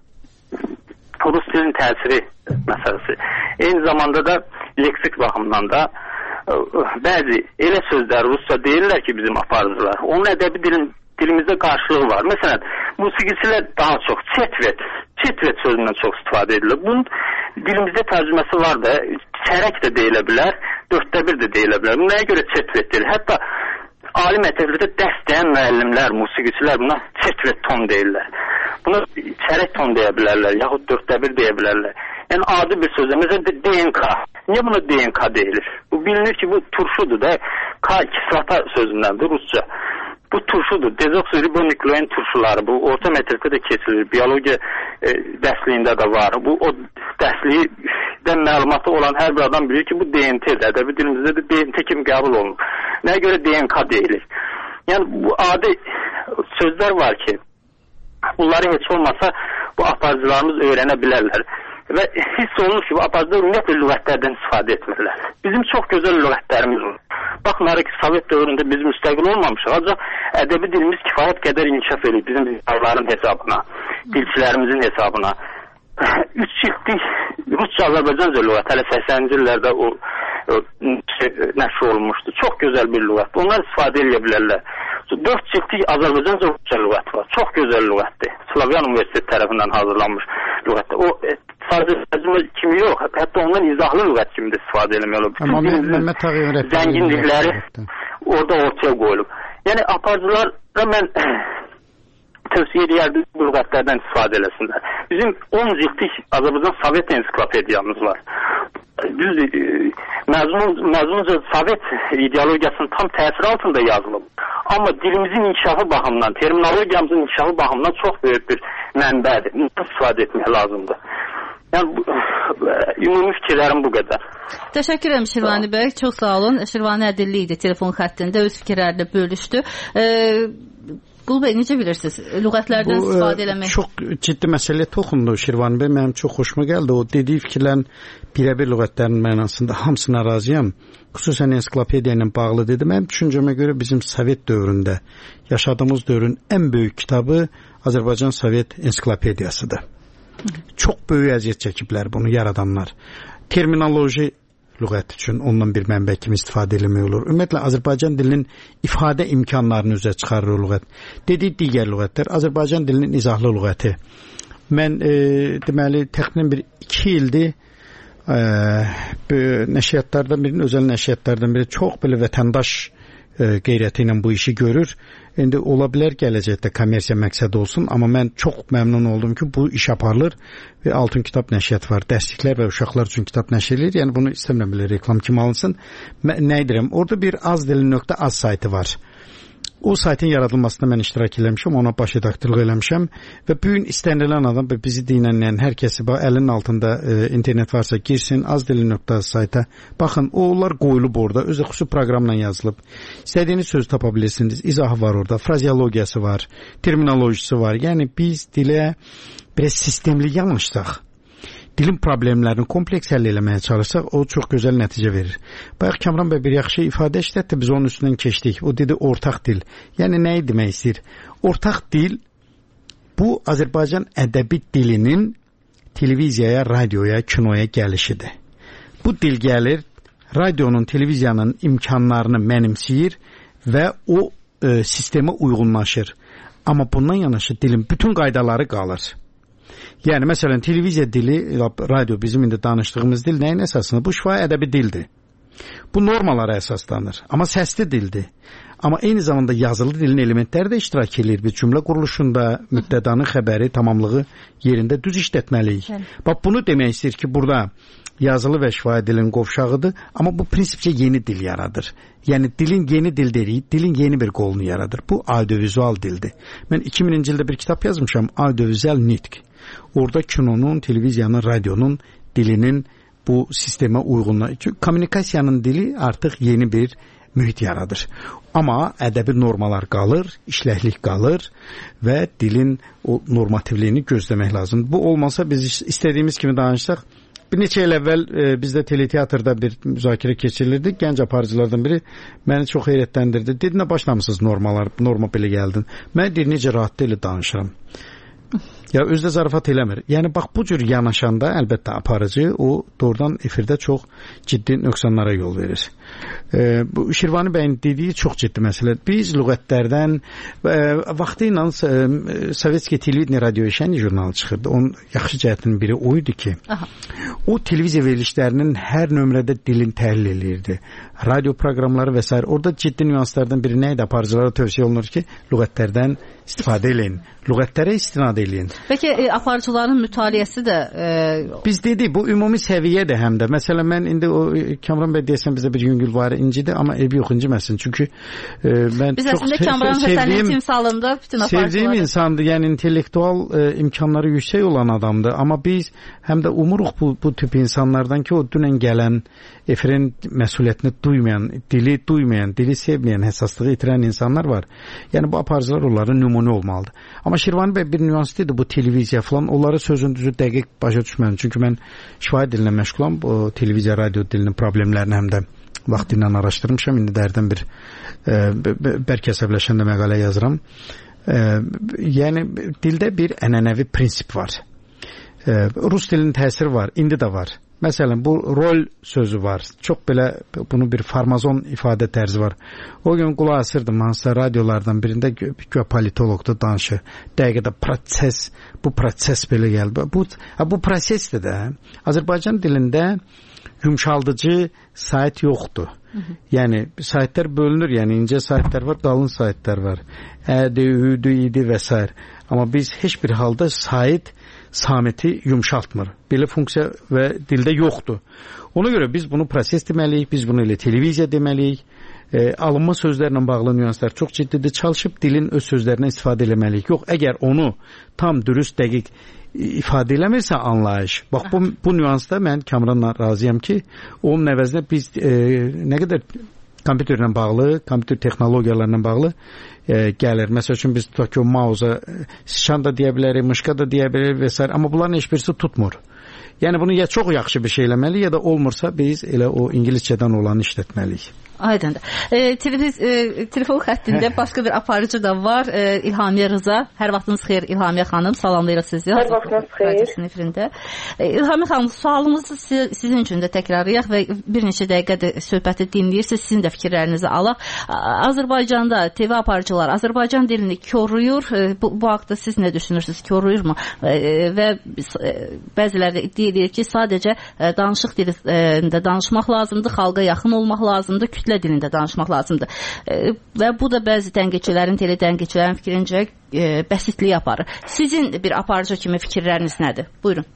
rus dilinin təsiri məsələsi. Eyni zamanda da leksik baxımdan da bəzi elə sözlər rusca deyirlər ki, bizim aparıcılar. Onun ədəbi dilimizdə qarşılığı var. Məsələn, musiqiçilər daha çox çetvet sözündən çox istifadə edilir. Bunun dilimizdə tərcüməsi var da, çərək də deyilə bilər, 1/4 də deyilə bilər. Bu nəyə görə çetvet deyilir? Hətta ali məktəblərdə dərs deyən müəllimlər, musiqiçilər buna çetvet ton deyirlər. Buna çərək ton deyə bilərlər, yaxud 1/4 deyə bilərlər. Yəni adi bir sözlə, məsələn DNK. Niyə buna DNK deyilir? Bu bilinir ki, bu turşudur da, kislata sözündəndir rusca. Bu turşudur. Dezoksiribonuklein turşuları. Bu orta məktəbdə də keçilir. Biologiya dərsliyində də var. Bu o dərslikdən məlumatı olan hər bir adam bilir ki, bu DNT-dir. Ədəbi dilimizdə də DNT kimi qəbul olunur. Nəyə görə DNK deyilir? Yəni bu adi sözlər var ki, Bunları heç olmasa bu aparıcılarımız öyrənə bilərlər. Və hiss olunur ki, bu aparıcılar ümumiyyətlə lüğətlərdən istifadə etmirlər. Bizim çox gözəl lüğətlərimiz var. Baxmayaraq ki, Sovet dövründə biz müstəqil olmamışıq, ancaq ədəbi dilimiz kifayət qədər inkişaf edir bizim dillərin hesabına, dilçilərimizin hesabına. 3 ciltlik Rusca-Azərbaycanca lüğət hələ 80-ci illərdə o nəşr olunmuşdu. Çox gözəl bir lüğət. Onlar istifadə edə bilərlər. 4 ciltlik Azərbaycanca Rusca lüğət var. Çox gözəl lüğətdir. Slavyan Universiteti tərəfindən hazırlanmış lüğətdir. O sadəcə tərcümə kimi yox, hətta ondan izahlı lüğət kimi də istifadə etmək olur. Bütün zənginlikləri orada ortaya qoyulub. Yəni aparıcılara mən tövsiyə edərdim bu lüğətlərdən istifadə eləsinlər. Bizim 10 ciltlik Azərbaycan Sovet ensiklopediyamız var. Düzdür, məzmunca Sovet ideologiyasının tam təsir altında yazılıb. Amma dilimizin inkişafı baxımından, terminologiyamızın inkişafı baxımından çox böyük bir mənbədir. İstifadə etmək lazımdır. Yəni, ümumi fikirlərim bu qədər. Təşəkkür edirəm Şirvani bəy, çox sağ olun. Şirvani Ədilli idi telefon xəttində, öz fikirlərini bölüşdü. Qul bəy, necə bilirsiniz? Lüğətlərdən istifadə eləmək? Çox ciddi məsələyə toxundu Şirvani bəy. Mənim çox xoşuma gəldi. O dediyi fikirlərin birəbir lüğətlərin mənasında hamısına razıyam. Xüsusən ensiklopediya ilə bağlı dedi. Mənim düşüncəmə görə bizim Sovet dövründə yaşadığımız dövrün ən böyük kitabı Azərbaycan Sovet ensiklopediyasıdır. Çox böyük əziyyət çəkiblər bunu yaradanlar. Terminoloji lüğət üçün ondan bir mənbə kimi istifadə eləmək olur. Ümumiyyətlə Azərbaycan dilinin ifadə imkanlarını üzə çıxarır o lüğət. Dediyi digər lüğətlər Azərbaycan dilinin izahlı lüğəti. Mən deməli təxminən bir 2 ildir nəşriyyatlardan birinin, özəl nəşriyyatlardan biri çox belə vətəndaş qeyrəti ilə bu işi görür. İndi ola bilər gələcəkdə kommersiya məqsədi olsun, amma mən çox məmnun oldum ki, bu iş aparılır və Altın Kitab nəşriyyatı var. Dərsliklər və uşaqlar üçün kitab nəşr edilir. Yəni bunu istəmirəm belə reklam kimi alınsın. Nə edirəm? Orada bir azdili.az saytı var. O saytın yaradılmasında mən iştirak eləmişəm, ona baş redaktorluq eləmişəm və bu gün istənilən adam və bizi dinləyən hər kəsi əlinin altında internet varsa girsin, azdili.az sayta. Baxın, onlar qoyulub orada, özü xüsusi proqramla yazılıb. İstədiyiniz sözü tapa bilirsiniz, izahı var orada, frazeologiyası var, terminolojisi var. Yəni biz dilə biraz sistemli yanaşsaq, dilin problemlərini kompleks həll eləməyə çalışsaq, o çox gözəl nəticə verir. Bayaq Kamran bəy bir yaxşı ifadə işlətdi, biz onun üstündən keçdik. O dedi ortaq dil. Yəni nəyi demək istəyir? Ortaq dil bu Azərbaycan ədəbi dilinin televiziyaya, radioya, kinoya gəlişidir. Bu dil gəlir, radionun, televiziyanın imkanlarını mənimsəyir və o sistemə uyğunlaşır. Amma bundan yanaşı dilin bütün qaydaları qalır. Yəni, məsələn, televiziya dili, radio bizim indi danışdığımız dil nəyin əsasında? Bu şifahi ədəbi dildir. Bu normalara əsaslanır. Amma səsli dildir. Amma eyni zamanda yazılı dilin elementləri də iştirak edir. Bir cümlə quruluşunda mübtədanın xəbəri, tamamlığı yerində düz işlətməliyik. Bax, bunu demək istəyir ki, burada yazılı və şifahi dilin qovşağıdır, amma bu prinsipcə yeni dil yaradır. Yəni, dilin yeni dil deyirik, dilin yeni bir qolunu yaradır. Bu audiovizual dildir. Mən 2000-ci ildə bir kitab yazmışam, audiovizual nitq. Orada kinonun, televiziyanın, radionun dilinin bu sistemə uyğunlaşır. Kommunikasiyanın dili artıq yeni bir mühit yaradır. Amma ədəbi normalar qalır, işləklik qalır və dilin o normativliyini gözləmək lazımdır. Bu olmasa biz istədiyimiz kimi danışsaq, bir neçə il əvvəl bizdə teleteatrda bir müzakirə keçirilirdi. Gənc aparıcılardan biri məni çox heyrətləndirdi. Dedi, nə başlamışsınız norma belə gəldin. Mən deyir, necə rahat deyil danışıram. Ya özdə zarafat eləmir. Yəni bax bu cür yanaşanda əlbəttə aparıcı o doğrudan efirdə çox ciddi nöqsanlara yol verir. Bu Şirvani bəyin dediyi çox ciddi məsələdir. Biz lüğətlərdən vaxtı ilə Sovetskiy Televideniya radioveşəni jurnalı çıxırdı. Onun yaxşı cəhətinin biri o idi ki, o televiziya verilişlərinin hər nömrədə dilin təhlil eləyirdi. Radio proqramları və s. Orada ciddi nüanslardan biri nə idi? Aparıcılara tövsiyə olunur ki, lüğətlərdən istifadə eləyin. Lüğətlərə istinad eləyin. Peki aparıcıların mütaliəsi də biz dedik bu ümumi səviyyədir həm də. Məsələn mən indi o Kamran bəy deyəsən bizə bir yüngül var incidir, amma evi yox inciməsin. Çünki mən biz çox əslində Kamran Həsənin timsalında bütün aparıcılar sevdiyim insandır. Yəni intellektual imkanları yüksək olan adamdır, amma biz həm də umuruq bu tip insanlardan ki, o dünən gələn efirin məsuliyyətini duymayan, dili duymayan, dili sevməyən, həssaslığı itirən insanlar var. Yəni bu aparıcılar onların nümunə olmalıdır. Amma Şirvani bəy bir nüans dedi, bu televiziya falan, onları sözün düzü dəqiq başa düşmədim. Çünki mən şifahi dilinə məşğulam, bu televiziya, radio dilinin problemlərini həm də vaxtıyla araşdırmışam. İndi dərdən bir bəlkə əsəbləşəndə məqalə yazıram. Yəni dildə bir ənənəvi prinsip var. Rus dilinin təsiri var, indi də var. Məsələn, bu rol sözü var. Çox belə bunu bir farmazon ifadə tərzi var. O gün qulaq asırdım hansısa radiolardan birində politologdur danışır. Dəqiqədə proses, bu proses belə gəldi. Bu prosesdir də. Azərbaycan dilində yumşaldıcı sait yoxdur. Yəni saitlər bölünür, yəni incə saitlər var, qalın saitlər var. Ədi, üdü, idi və s. Amma biz heç bir halda sait samiti yumşaltmır. Belə funksiya və dildə yoxdur. Ona görə biz bunu proses deməliyik, biz bunu elə televiziya deməliyik. Alınma sözlərlə bağlı nüanslar çox ciddidir. Çalışıb dilin öz sözlərindən istifadə eləməliyik. Yox, əgər onu tam dürüst, dəqiq ifadə eləmirsə anlayış. Bax, bu nüansda mən Kamranla razıyam ki, onun əvəzinə biz nə qədər kompüterlə bağlı, kompüter texnologiyalarla bağlı gəlir. Məsəl üçün biz tutaq ki, o mauza sıçan da deyə bilərik, mışqa da deyə bilərik və s. Amma bunların heç birisi tutmur. Yəni bunu ya çox yaxşı bir şey eləməliyik, ya da olmursa biz elə o ingiliscədən olanı işlətməliyik. Aydındır. Telefon xəttində başqa bir aparıcı da var. İlhamiyə Rıza. Hər vaxtınız xeyir İlhamiyə xanım. Salamlayırıq sizi. Hər vaxtınız xeyir. İlhamiyə xanım, sualımızı sizin üçün də təkrarlayaq və bir neçə dəqiqədir söhbəti dinləyirsiniz. Sizin də fikirlərinizi alaq. Azərbaycanda TV aparıcılar Azərbaycan dilini koruyur. Bu haqda siz nə düşünürsünüz? Koruyurmu? Və bəziləri də iddia edir ki, sadəcə danışıq dilində danışmaq lazımdır, xalqa yaxın olmaq lazımdır, kütlə dilində danışmaq lazımdır. Və bu da bəzi tənqidçilərin, teletənqidçilərin fikrincə bəsitlik aparır. Sizin bir aparıcı kimi fikirləriniz nədir? Buyurun.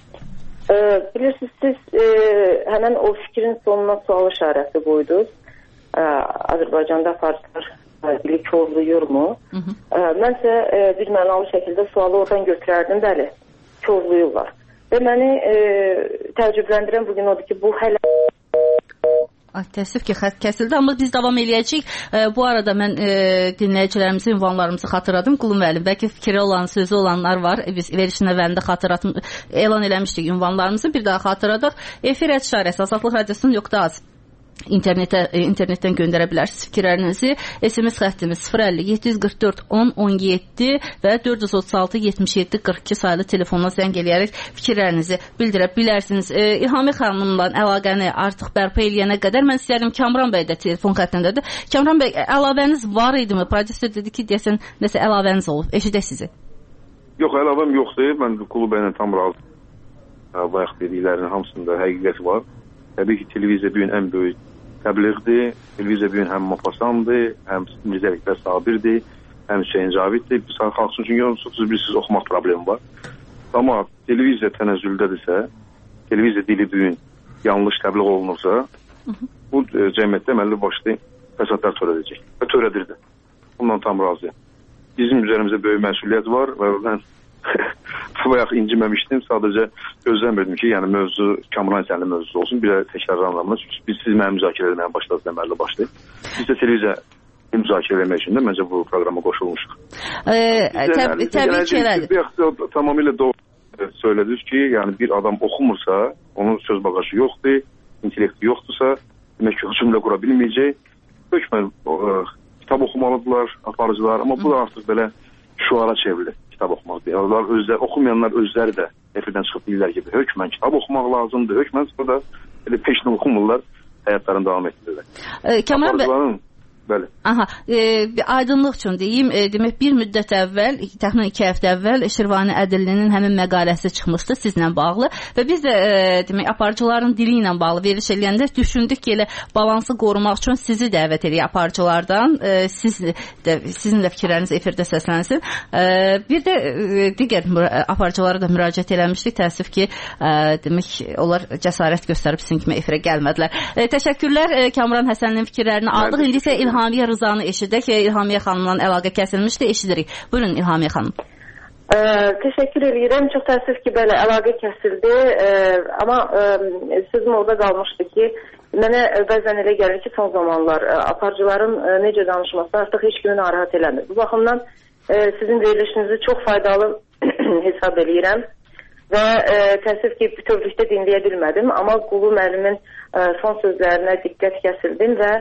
Bilirsiniz, siz həmən o fikrin sonuna sual işarəsi qoydunuz. Azərbaycanda aparıcılar dili korluyurmu? Mənsə bir mənalı şəkildə sualı oradan götürərdim, bəli, korluyurlar. Və məni təəccübləndirən bugün odur ki, bu hələ... Təəssüf ki, xətt kəsildi, amma biz davam eləyəcəyik. Bu arada mən dinləyicilərimizin ünvanlarımızı xatırladım. Qulu müəllim, bəlkə fikri olan, sözü olanlar var. Biz verilişin əvvəlində elan eləmişdik ünvanlarımızı. Bir daha xatırladıq. Efir @işarəsi Azadlıq Radiosunun.az internetdən göndərə bilərsiniz fikirlərinizi. SMS xəttimiz 050 744 10 17 və 436 77 42 sayılı telefonla zəng eləyərək fikirlərinizi bildirə bilərsiniz. İlhami xanımla əlaqəni artıq bərpa eləyənə qədər mən istəyirəm, Kamran bəy də telefon xəttindədir. Kamran bəy, əlavəniz var idimi? Prodüser dedi ki, deyəsən nəsə əlavəniz olub. Eşidək sizi. Yox, əlavəm yoxdur. Mən Qulu bəylə tam razı. Bayaq dediklərinin hamısında həqiqət var. Təbii ki, televiziya bu gün ən böyük təbliğdir. Televiziya bu gün həm Mopasandır, həm Mirzə Ələkbər Sabirdir, həm Hüseyin Caviddir. Bir sağ xalqsın çünki bilirsiniz, oxumaq problemi var. Amma televiziya tənəzzüldədirsə, televiziya dili bu gün yanlış təbliğ olunursa, bu cəmiyyətdə əməlli başlı fəsadlar törədəcək və törədirdi. Bundan tam razıyam. Bizim üzərimizdə böyük məsuliyyət var və mən bayaq inciməmişdim. Sadəcə gözləmirdim ki, yəni mövzu Kamran Həsənli mövzusu olsun. Bir də təkrarlanma. Biz siz mənim müzakirə etməyə başladınız əməlli başlı. Biz də televiziya müzakirə etmək üçün də məncə bu proqrama qoşulmuşuq. Təbii ki, elədir. Tamamilə doğru söylədiniz ki, yəni bir adam oxumursa, onun söz bagajı yoxdur, intellekti yoxdursa, demək ki, cümlə qura bilməyəcək. Hökmən kitab oxumalıdırlar, aparıcılar, amma bu da artıq belə şuara çevrilir. Kitab oxumaq deyil. Oxumayanlar özləri də efirdən çıxıb deyirlər ki, hökmən kitab oxumaq lazımdır. Hökmən sonra da elə peşlə oxumurlar, həyatlarını davam etdirirlər. Kamran bəy, Bəli. Aha, aydınlıq üçün deyim, demək bir müddət əvvəl, təxminən 2 həftə əvvəl Şirvani Ədillinin həmin məqaləsi çıxmışdı sizlə bağlı və biz də demək aparıcıların dili ilə bağlı veriliş eləyəndə düşündük ki, elə balansı qorumaq üçün sizi dəvət edək aparıcılardan, sizin də fikirləriniz efirdə səslənsin. Bir də digər aparıcılara da müraciət eləmişdik, təəssüf ki, demək onlar cəsarət göstərib sizin kimi efirə gəlmədilər. Təşəkkürlər, Kamran Həsəninin fikirlərini aldıq. İndi isə İlhamiyə Rızanı eşidək. İlhamiyə xanımla əlaqə kəsilmişdi, eşidirik. Buyurun İlhamiyə xanım. Təşəkkür edirəm. Çox təəssüf ki, belə əlaqə kəsildi. Amma sözüm orada qalmışdı ki, mənə bəzən elə gəlir ki, son zamanlar aparıcıların necə danışması artıq heç kimi narahat eləmir. Bu baxımdan sizin verilişinizi çox faydalı hesab edirəm və təəssüf ki, bütövlükdə dinləyə bilmədim. Amma Qulu müəllimin son sözlərinə diqqət kəsildim və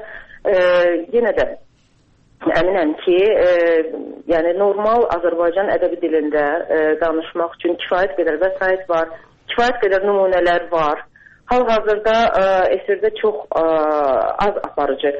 yenə də əminəm ki, yəni normal Azərbaycan ədəbi dilində danışmaq üçün kifayət qədər vəsait var, kifayət qədər nümunələr var. Hal-hazırda efirdə çox az aparıcı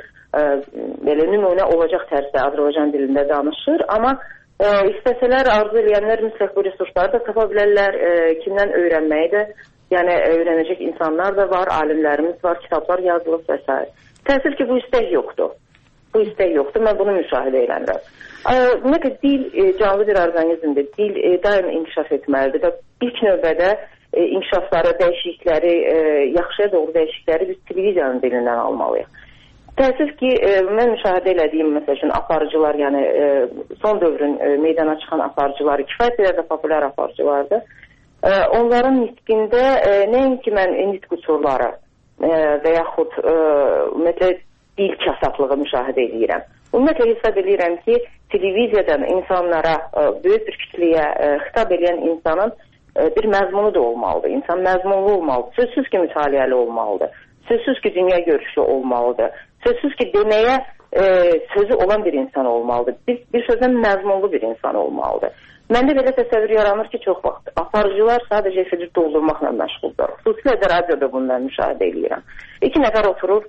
belə nümunə olacaq tərzdə Azərbaycan dilində danışır, amma istəsələr, arzu eləyənlər mütləq bu resursları da tapa bilərlər, kimdən öyrənməyi də, yəni öyrənəcək insanlar da var, alimlərimiz var, kitablar yazılıb və s. Təəssüf ki, bu istək yoxdur. Bu istək yoxdur, mən bunu müşahidə edirəm. Ümumiyyətlə, dil canlı bir orqanizmdir, dil daim inkişaf etməlidir və ilk növbədə inkişafları, dəyişiklikləri, yaxşıya doğru dəyişiklikləri biz televiziyanın dilindən almalıyıq. Təəssüf ki, mən müşahidə elədiyim, məsəl üçün, aparıcılar, yəni son dövrün meydana çıxan aparıcıları, kifayət qədər də populyar aparıcılardır. Onların nitqində nəinki mən nitq qüsurları və yaxud ümumiyyətlə dil kasatlığı müşahidə edirəm. Ümumiyyətlə hesab edirəm ki, televiziyadan insanlara, böyük bir kütləyə xitab edən insanın bir məzmunu da olmalıdır. İnsan məzmunlu olmalıdır. Sözsüz ki, mütaliəli olmalıdır. Sözsüz ki, dünya görüşü olmalıdır. Sözsüz ki, deməyə sözü olan bir insan olmalıdır. Bir sözdən məzmunlu bir insan olmalıdır. Məndə belə təsəvvür yaranır ki, çox vaxt aparıcılar sadəcə efiri doldurmaqla məşğuldur. Xüsusilə də radioda bunları müşahidə edirəm. 2 nəfər oturur,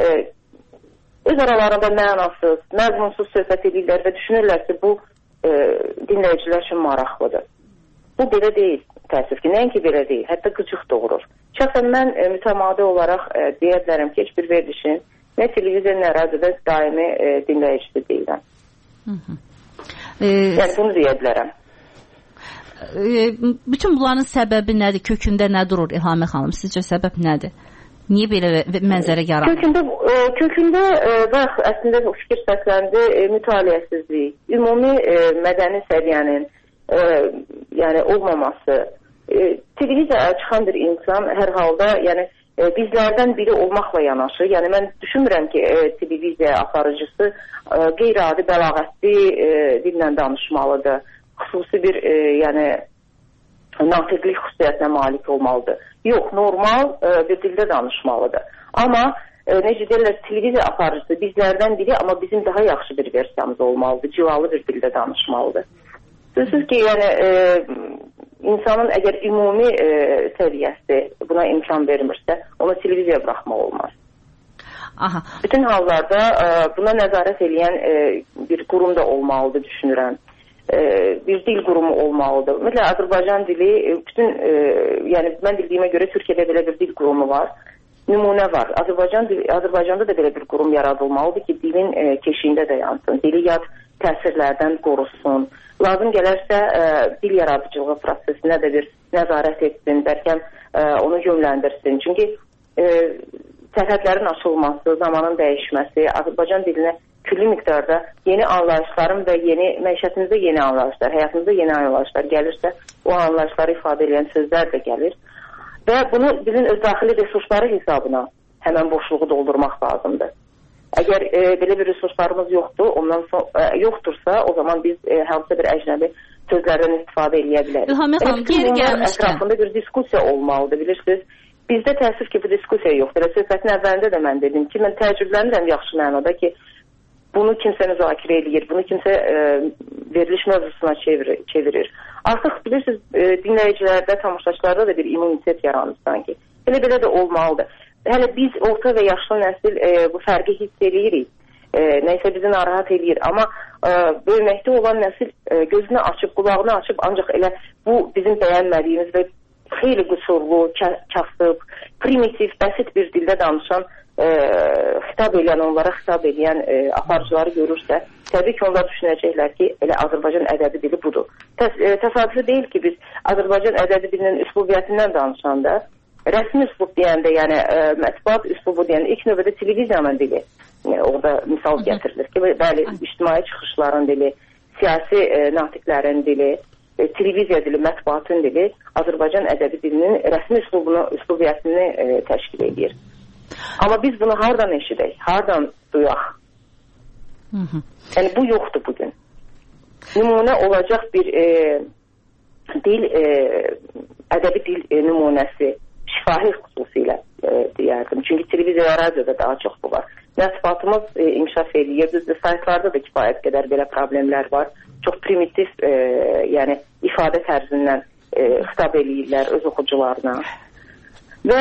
öz aralarında mənasız, məzmunsuz söhbət edirlər və düşünürlər ki, bu dinləyicilər üçün maraqlıdır. Bu belə deyil, təəssüf ki, nəinki belə deyil, hətta qıcıq doğurur. Şəxsən mən mütəmadi olaraq deyə bilərəm ki, heç bir verilişin nə televiziya, nə radioda daimi dinləyicisi deyiləm. Yəni bunu deyə bilərəm. Bütün bunların səbəbi nədir? Kökündə nə durur İlhamiyə xanım? Sizcə səbəb nədir? Niyə belə mənzərə yaranır? Kökündə bax, əslində o fikir səsləndi, mütaliəsizlik, ümumi mədəni səviyyənin yəni olmaması. Televiziyaya çıxan bir insan hər halda yəni bizlərdən biri olmaqla yanaşı, yəni mən düşünmürəm ki, televiziya aparıcısı qeyri-adi bəlağətli dillə danışmalıdır. Xüsusi bir yəni natiqlik xüsusiyyətinə malik olmalıdır. Yox, normal bir dildə danışmalıdır. Amma necə deyirlər, televiziya aparıcısı bizlərdən biri, amma bizim daha yaxşı bir versiyamız olmalıdır. Civalı bir dildə danışmalıdır. Sözsüz ki, yəni insanın əgər ümumi səviyyəsi buna imkan vermirsə, ona televiziya buraxmaq olmaz. Aha. Bütün hallarda buna nəzarət edən bir qurum da olmalıdır, düşünürəm. Bir dil qurumu olmalıdır. Ümumiyyətlə, Azərbaycan dili, yəni mən bildiyimə görə Türkiyədə belə bir dil qurumu var. Nümunə var. Azərbaycanda da belə bir qurum yaradılmalıdır ki, dilin keşiyində də yansın. Dili yad təsirlərdən qorusun. Lazım gələrsə dil yaradıcılığı prosesinə də bir nəzarət etsin, bəlkə onu yönləndirsin. Çünki sərhədlərin açılması, zamanın dəyişməsi, Azərbaycan dilinə külli miqdarda yeni anlayışların və məişətimizdə yeni anlayışlar, həyatımızda yeni anlayışlar gəlirsə, o anlayışları ifadə edən sözlər də gəlir. Və bunu bizim öz daxili resursları hesabına həmən boşluğu doldurmaq lazımdır. Əgər belə bir resurslarımız yoxdursa, o zaman biz hansısa bir əcnəbi sözlərdən istifadə edə bilərik. İlhamiyə xanım, geri gəlmişkən. Ətrafında bir diskusiya olmalıdır, bilirsiniz. Bizdə təəssüf ki, bu diskusiya yoxdur. Söhbətin əvvəlində də mən dedim ki, mən təəccüblənirəm yaxşı mənada ki, bunu kimsə müzakirə edir, bunu kimsə veriliş mövzusuna çevirir. Artıq bilirsiniz, dinləyicilərdə, tamaşaçılarda da bir immunitet yaranır sanki. Belə də olmalıdır. Hələ biz orta və yaşlı nəsil bu fərqi hiss edirik. nəysə bizi narahat eləyir. Amma böyüməkdə olan nəsil gözünü açıb, qulağını açıb, ancaq elə bu bizim bəyənmədiyimiz və xeyli qüsurlu, kasıb, primitiv, bəsit bir dildə danışan, xitab edən, onlara xitab edən aparıcıları görürsə, təbii ki, onlar düşünəcəklər ki, elə Azərbaycan ədəbi dili budur. Təsadüfi deyil ki, biz Azərbaycan ədəbi dilinin üslubiyyətindən danışanda, rəsmi üslub deyəndə, yəni mətbuat üslubu deyəndə, ilk növbədə televiziyanın dili orada misal gətirilir ki, bəli, ictimai çıxışların dili, siyasi natiqlərin dili, televiziya dili, mətbuatın dili Azərbaycan ədəbi dilinin rəsmi üslubiyyətini təşkil edir. Amma biz bunu hardan eşidək, hardan duyaq? Yəni bu yoxdur bugün. Nümunə olacaq bir dil, ədəbi dil nümunəsi, şifahi xüsusilə deyərdim. Çünki televiziya və radioda daha çox bu var. Mətbuatımız inkişaf edir. Düzdür, saytlarda da kifayət qədər belə problemlər var. Çox primitiv, yəni ifadə tərzindən xitab eləyirlər öz oxucularına. Və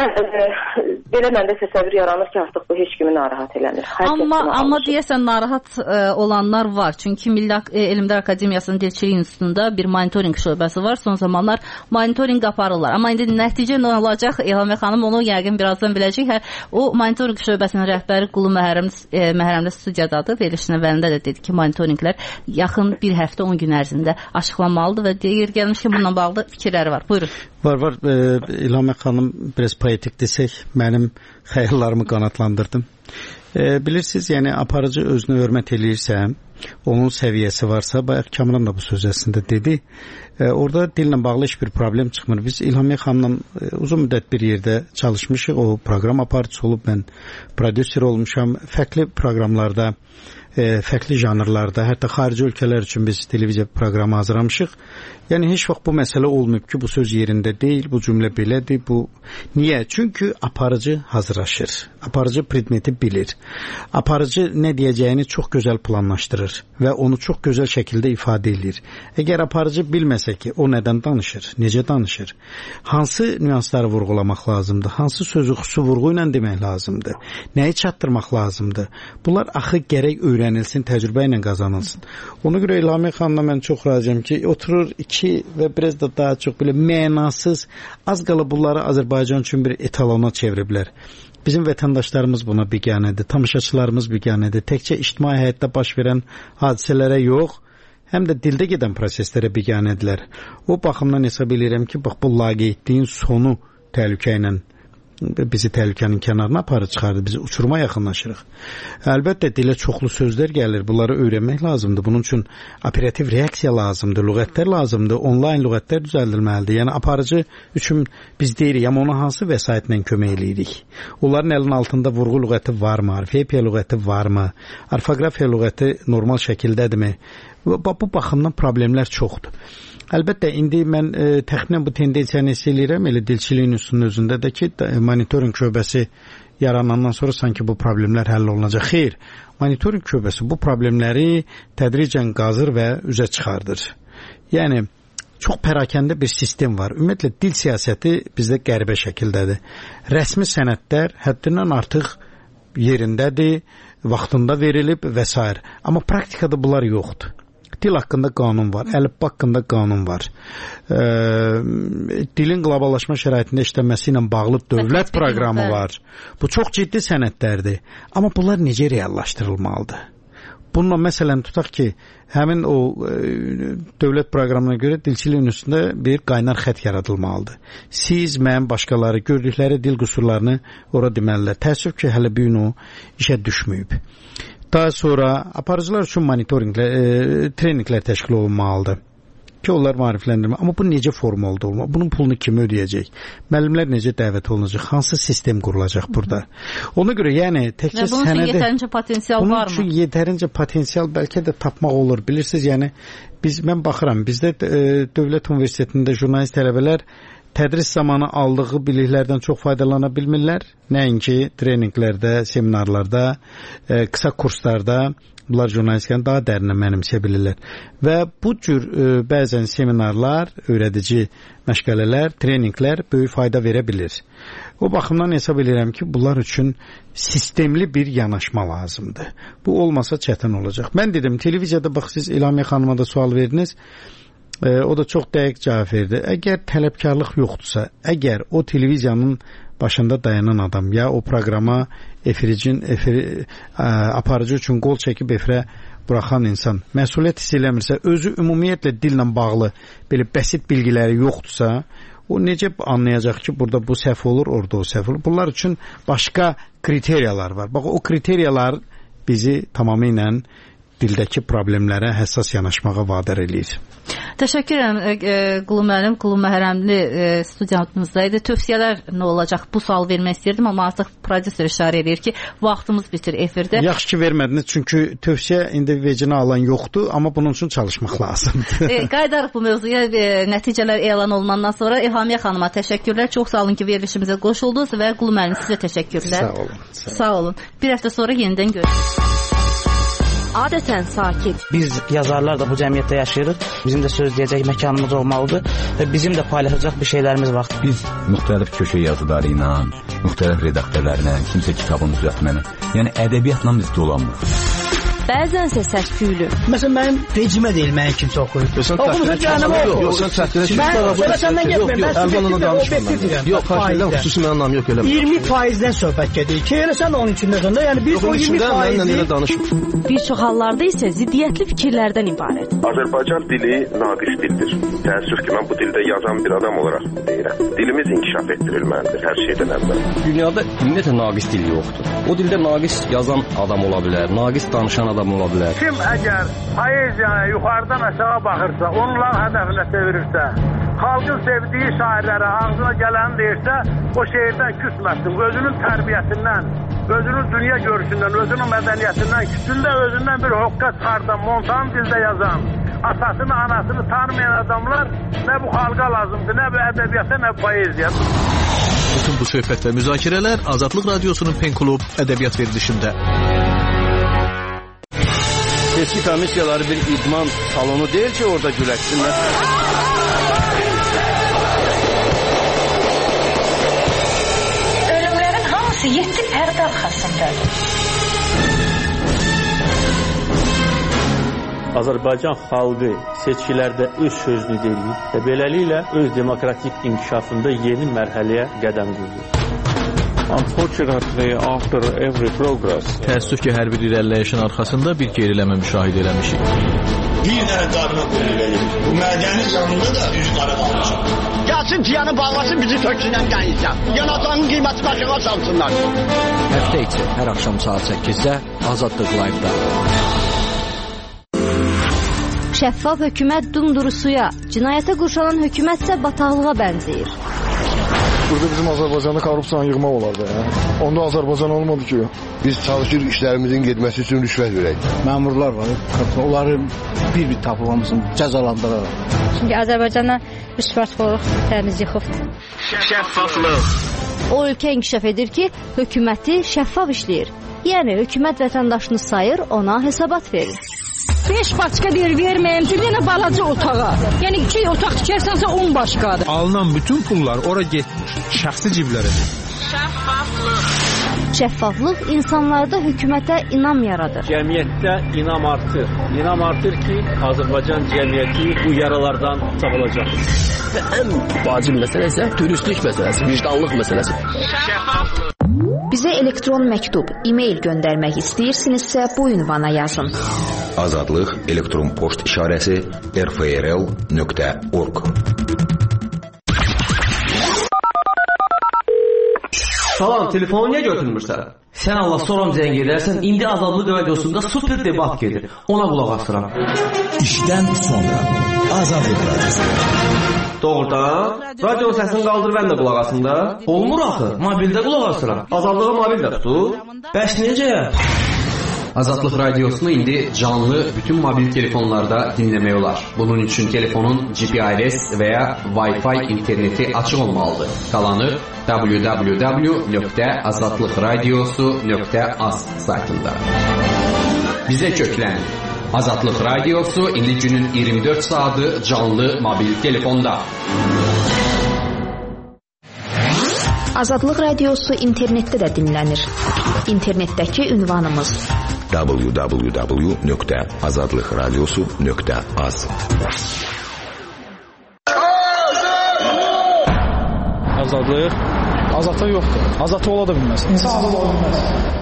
belə məndə təsəvvür yaranır ki, artıq bu heç kimi narahat eləmir. Amma deyəsən narahat olanlar var. Çünki Milli Elmlər Akademiyasının Dilçilik İnstitutunda bir monitoring şöbəsi var. Son zamanlar monitoring aparırlar. Amma indi nəticə nə olacaq? İlhamiyə xanım onu yəqin birazdan biləcək. O monitoring şöbəsinin rəhbəri Qulu Məhrəmli studiyadadır. Verilişin əvvəlində də dedi ki, monitoringlər yaxın bir həftə 10 gün ərzində açıqlanmalıdır və deyir gəlmiş ki, bununla bağlı fikirləri var. Buyurun. Var. İlhamiyə xanım biraz poetik desək, mənim xəyallarımı qanatlandırdım. Bilirsiniz, yəni aparıcı özünü hörmət eləyirsə, onun səviyyəsi varsa, bayaq Kamran da bu söz əslində dedi, orada dillə bağlı heç bir problem çıxmır. Biz İlhamiyə xanımla uzun müddət bir yerdə çalışmışıq, o proqram aparıcısı olub, mən prodüser olmuşam, fərqli proqramlarda, fərqli janrlarda, hətta xarici ölkələr üçün biz televiziya proqramı hazırlamışıq. Yəni heç vaxt bu məsələ olmayıb ki, bu söz yerində deyil, bu cümlə belədir, bu niyə? Çünki aparıcı hazırlaşır. Aparıcı predmeti bilir. Aparıcı nə deyəcəyini çox gözəl planlaşdırır və onu çox gözəl şəkildə ifadə edir. Əgər aparıcı bilməsə ki, o nədən danışır, necə danışır, hansı nüansları vurğulamaq lazımdır, hansı sözü xüsusi vurğu ilə demək lazımdır, nəyi çatdırmaq lazımdır, bunlar axı gərək öyrənilsin, təcrübə ilə qazanılsın. Ona görə İlhamiyə xanımla mən çox razıyam ki, oturur və biraz da daha çox belə mənasız, az qala bunları Azərbaycan üçün bir etalona çeviriblər. Bizim vətəndaşlarımız buna biganədir, tamaşaçılarımız biganədir. Təkcə ictimai həyatda baş verən hadisələrə yox, həm də dildə gedən proseslərə biganədirlər. O baxımdan hesab edirəm ki, bax bu laqeydliyin sonu təhlükə ilə bizi təhlükənin kənarına aparır çıxardı, bizi uçuruma yaxınlaşırıq. Əlbəttə dilə çoxlu sözlər gəlir, bunları öyrənmək lazımdır. Bunun üçün operativ reaksiya lazımdır, lüğətlər lazımdır, onlayn lüğətlər düzəldilməlidir. Yəni aparıcı üçün biz deyirik, amma ona hansı vəsaitlə kömək eləyirik? Onların əlinin altında vurğu lüğəti varmı? Orfoepiya lüğəti varmı? Orfoqrafiya lüğəti normal şəkildədirmi? Bu baxımdan problemlər çoxdur. Əlbəttə, indi mən təxminən bu tendensiyanı hiss eləyirəm, elə Dilçilik İnstitutunun özündə də ki, monitoring şöbəsi yaranandan sonra sanki bu problemlər həll olunacaq. Xeyr, monitoring şöbəsi bu problemləri tədricən qazır və üzə çıxardır. Yəni, çox pərakəndə bir sistem var. Ümumiyyətlə, dil siyasəti bizdə qəribə şəkildədir. Rəsmi sənədlər həddindən artıq yerindədir, vaxtında verilib və s. Amma praktikada bunlar yoxdur. Dil haqqında qanun var, əlifba haqqında qanun var. Dilin qloballaşma şəraitində işlənməsi ilə bağlı dövlət proqramı var. Bu çox ciddi sənədlərdir. Amma bunlar necə reallaşdırılmalıdır? Bununla məsələn tutaq ki, həmin o dövlət proqramına görə Dilçilik İnstitutunda bir qaynar xətt yaradılmalıdır. Siz, mən, başqaları gördükləri dil qüsurlarını ora deməlilər. Təəssüf ki, hələ bu gün o işə düşməyib. Daha sonra aparıcılar üçün monitoringlər, treninqlər təşkil olunmalıdır ki, onlar maarifləndirmə. Amma bu necə formalıda olmalı? Bunun pulunu kim ödəyəcək? Müəllimlər necə dəvət olunacaq? Hansı sistem qurulacaq burada? Ona görə, yəni, təkcə sənədə... Bunun üçün yetərincə potensial varmı? Bunun üçün yetərincə potensial bəlkə də tapmaq olur. Bilirsiniz, yəni, mən baxıram, bizdə Dövlət Universitetində jurnalist tələbələr tədris zamanı aldığı biliklərdən çox faydalana bilmirlər. Nəinki treninqlərdə, seminarlarda, qısa kurslarda bunlar jurnalistikanı daha dərinə mənimsəyə bilirlər. Və bu cür bəzən seminarlar, öyrədici məşğələlər, treninqlər böyük fayda verə bilir. O baxımdan hesab edirəm ki, bunlar üçün sistemli bir yanaşma lazımdır. Bu olmasa çətin olacaq. Mən dedim, televiziyada bax, siz İlhamiyə xanıma da sual verdiniz. O da çox dəqiq cavab verdi. Əgər tələbkarlıq yoxdursa, əgər o televiziyanın başında dayanan adam ya o proqrama aparıcı üçün qol çəkib efirə buraxan insan məsuliyyət hiss eləmirsə, özü ümumiyyətlə dillə bağlı belə bəsit bilgiləri yoxdursa, o necə anlayacaq ki, burada bu səhv olur, orada o səhv olur. Bunlar üçün başqa kriteriyalar var. Bax, o kriteriyalar bizi tamamilə dildəki problemlərə həssas yanaşmağa vadar eləyir. Təşəkkür edirəm Qulu müəllim, Qulu Məhrəmli studiyamızdaydı. Tövsiyələr nə olacaq? Bu sual vermək istəyirdim, amma artıq prodüser işarə edir ki, vaxtımız bitir efirdə. Yaxşı ki vermədiniz, çünki tövsiyə indi vecinə alan yoxdur, amma bunun üçün çalışmaq lazımdır. Qayıdarıq bu mövzuya, nəticələr elan olmandan sonra. İlhamiyə xanıma təşəkkürlər. Çox sağ olun ki, verilişimizə qoşuldunuz və Qulu müəllim sizə təşəkkürlər. Sağ olun. Sağ olun. Bir həftə sonra yenidən görüşürüz. Adətən sakit. Biz yazarlar da bu cəmiyyətdə yaşayırıq. Bizim də söz deyəcək məkanımız olmalıdır və bizim də paylaşacaq bir şeylərimiz var. Biz müxtəlif köşə yazıları ilə, müxtəlif redaktörlərlə, kimsə kitabın düzəltməni, yəni ədəbiyyatla biz dolanmırıq. Bəzənsə səs-küylü. Məsələn, mənim vecimə deyil, mənə kimsə oxuyur. Oxumusun canımı oxu. Yox, sən çətinə mən səndən getməyim. Mən sizinlə danışmıram. Yox, xahiş xüsusi mənim anlamı yox eləmə. 20%-dən söhbət gedir ki, elə sən onun içində sonda, yəni biz o 20%-i bir çox hallarda isə ziddiyyətli fikirlərdən ibarət. Azərbaycan dili naqis dildir. Təəssüf ki, mən bu dildə yazan bir adam olaraq deyirəm. Dilimiz inkişaf etdirilməlidir hər şeydən əvvəl. Dünyada ümumiyyətlə naqis dil yoxdur. O dildə naqis yazan adam ola bilər, naqis danışan adam ola bilər. Kim əgər poeziyaya yuxarıdan aşağı baxırsa, onların hədəfinə çevirirsə, xalqın sevdiyi şairlərə ağzına gələni deyirsə, o şeirdən küsməsin. Özünün tərbiyəsindən, özünün dünya görüşündən, özünün mədəniyyətindən, küçündə özündən bir hoqqa çıxardan, montan dildə yazan, atasını, anasını tanımayan adamlar nə bu xalqa lazımdır, nə bu ədəbiyyata, nə bu poeziya. Bütün bu söhbət və müzakirələr Azadlıq Radiosunun Pen Klub ədəbiyyat verilişində. Seçki komissiyaları bir idman salonu deyil ki, orada güləşsinlər. Ölümlərin hamısı 7 pərdə arxasındadır. Azərbaycan xalqı seçkilərdə öz sözünü deyir və beləliklə öz demokratik inkişafında yeni mərhələyə qədəm qoyur. Unfortunately, after every progress, təəssüf ki, hər bir irəliləyişin arxasında bir geriləmə müşahidə eləmişik. Bir dənə qarına qoyulur. Bu mədəni canında da üz qara qalmışıq. Gəlsin tiyanı bağlasın, bizi töksünən dəyilsən. Yanatanın qiyməti başına salsınlar. Həftə içi hər axşam saat 8-də Azadlıq Live-da. Şəffaf hökumət dumdurusuya, cinayətə qurşanan hökumətsə bataqlığa bənzəyir. Burada bizim Azərbaycanda korrupsiyanı yığmaq olardı. Onda Azərbaycan olmadı ki. Biz çalışır işlərimizin getməsi üçün rüşvət verək. Məmurlar var, onları bir-bir tapılmasın, cəzalandıraraq. Çünki Azərbaycana rüşvətxorluq təmiz yıxıbdır. Şəffaflıq. O ölkə inkişaf edir ki, hökuməti şəffaf işləyir. Yəni hökumət vətəndaşını sayır, ona hesabat verir. 5 başqa deyir, verməyim ki, yenə balaca otağa. Yəni 2 otaq tikərsənsə 10 başqadır. Alınan bütün pullar ora getmir, şəxsi ciblərə. Şəffaflıq. Şəffaflıq insanlarda hökumətə inam yaradır. Cəmiyyətdə inam artır. İnam artır ki, Azərbaycan cəmiyyəti bu yaralardan sağalacaq. Və ən vacib məsələ isə dürüstlük məsələsi, vicdanlıq məsələsi. Şəffaflıq. Bizə elektron məktub, e-mail göndərmək istəyirsinizsə bu ünvana yazın. Azadlıq elektron poçt işarəsi rfrl.org. Salam, telefonu niyə götürmürsən? Sən Allah soram zəng edərsən, indi Azadlıq Radiosunda super debat gedir. Ona qulaq asıram. İşdən sonra Azadlıq Radiosu. Doğrudan, radio səsini qaldır, mən də qulaq asım da. Olmur axı, mobildə qulaq asıram. Azadlığı mobildə tutur. Bəs necə? Azadlıq Radiosunu indi canlı bütün mobil telefonlarda dinləmək olar. Bunun üçün telefonun GPRS və ya Wi-Fi interneti açıq olmalıdır. Qalanı www.azadlıqradiosu.az saytında. Bizə köklənin. Azadlıq Radiosu indi günün 24 saatı canlı mobil telefonda. Azadlıq Radiosu internetdə də dinlənir. İnternetdəki ünvanımız www.azadlıqradiosu.az. Azadlıq? Azadlıq yoxdur. Azadlıq ola da bilməz. İnsan ola bilməz.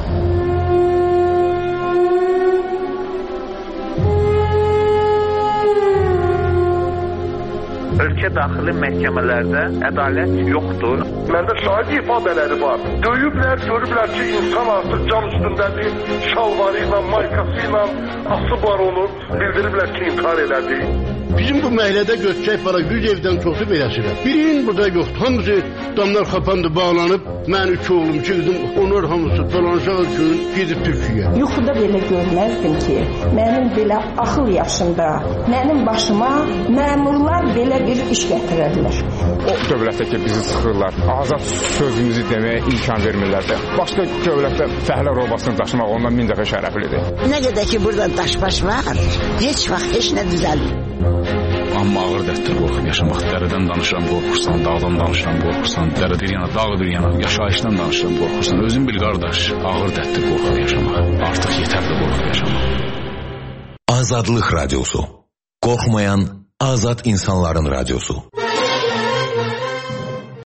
Ölkə daxili məhkəmələrdə ədalət yoxdur. Məndə şahid ifadələri var. Döyüblər, görüblər ki, insan artıq can üstündədir. Şalvarı ilə, maykası ilə asıb var onu. Bildiriblər ki, intihar elədi. Bizim bu məhəllədə göçək var, 100 evdən çoxu beləsidir. Birinin burada yoxdur. Hamısı damlar xapandı, bağlanıb. Mən 3 oğlum, 2 qızım, onlar hamısı dolanışaq üçün gedib Türkiyəyə. Yuxuda belə görməzdim ki, mənim belə axıl yaşında, mənim başıma məmurlar belə bir iş gətirərlər. O dövlətdə ki, bizi sıxırlar, azad sözümüzü deməyə imkan vermirlər də. Başqa dövlətdə fəhlə robasını daşımaq ondan 1000 dəfə şərəflidir. Nə qədər ki, burada daşbaş var, heç vaxt heç nə düzəlmir. Amma ağır dərddir qorxub yaşamaq. Dərədən danışıram, qorxursan, dağdan danışıram, qorxursan, dərə bir yana, dağ bir yana, yaşayışdan danışıram, qorxursan. Özün bil qardaş, ağır dərddir qorxub yaşamaq. Artıq yetərli qorxub yaşamaq. Azadlıq Radiosu. Qorxmayan azad insanların radiosu.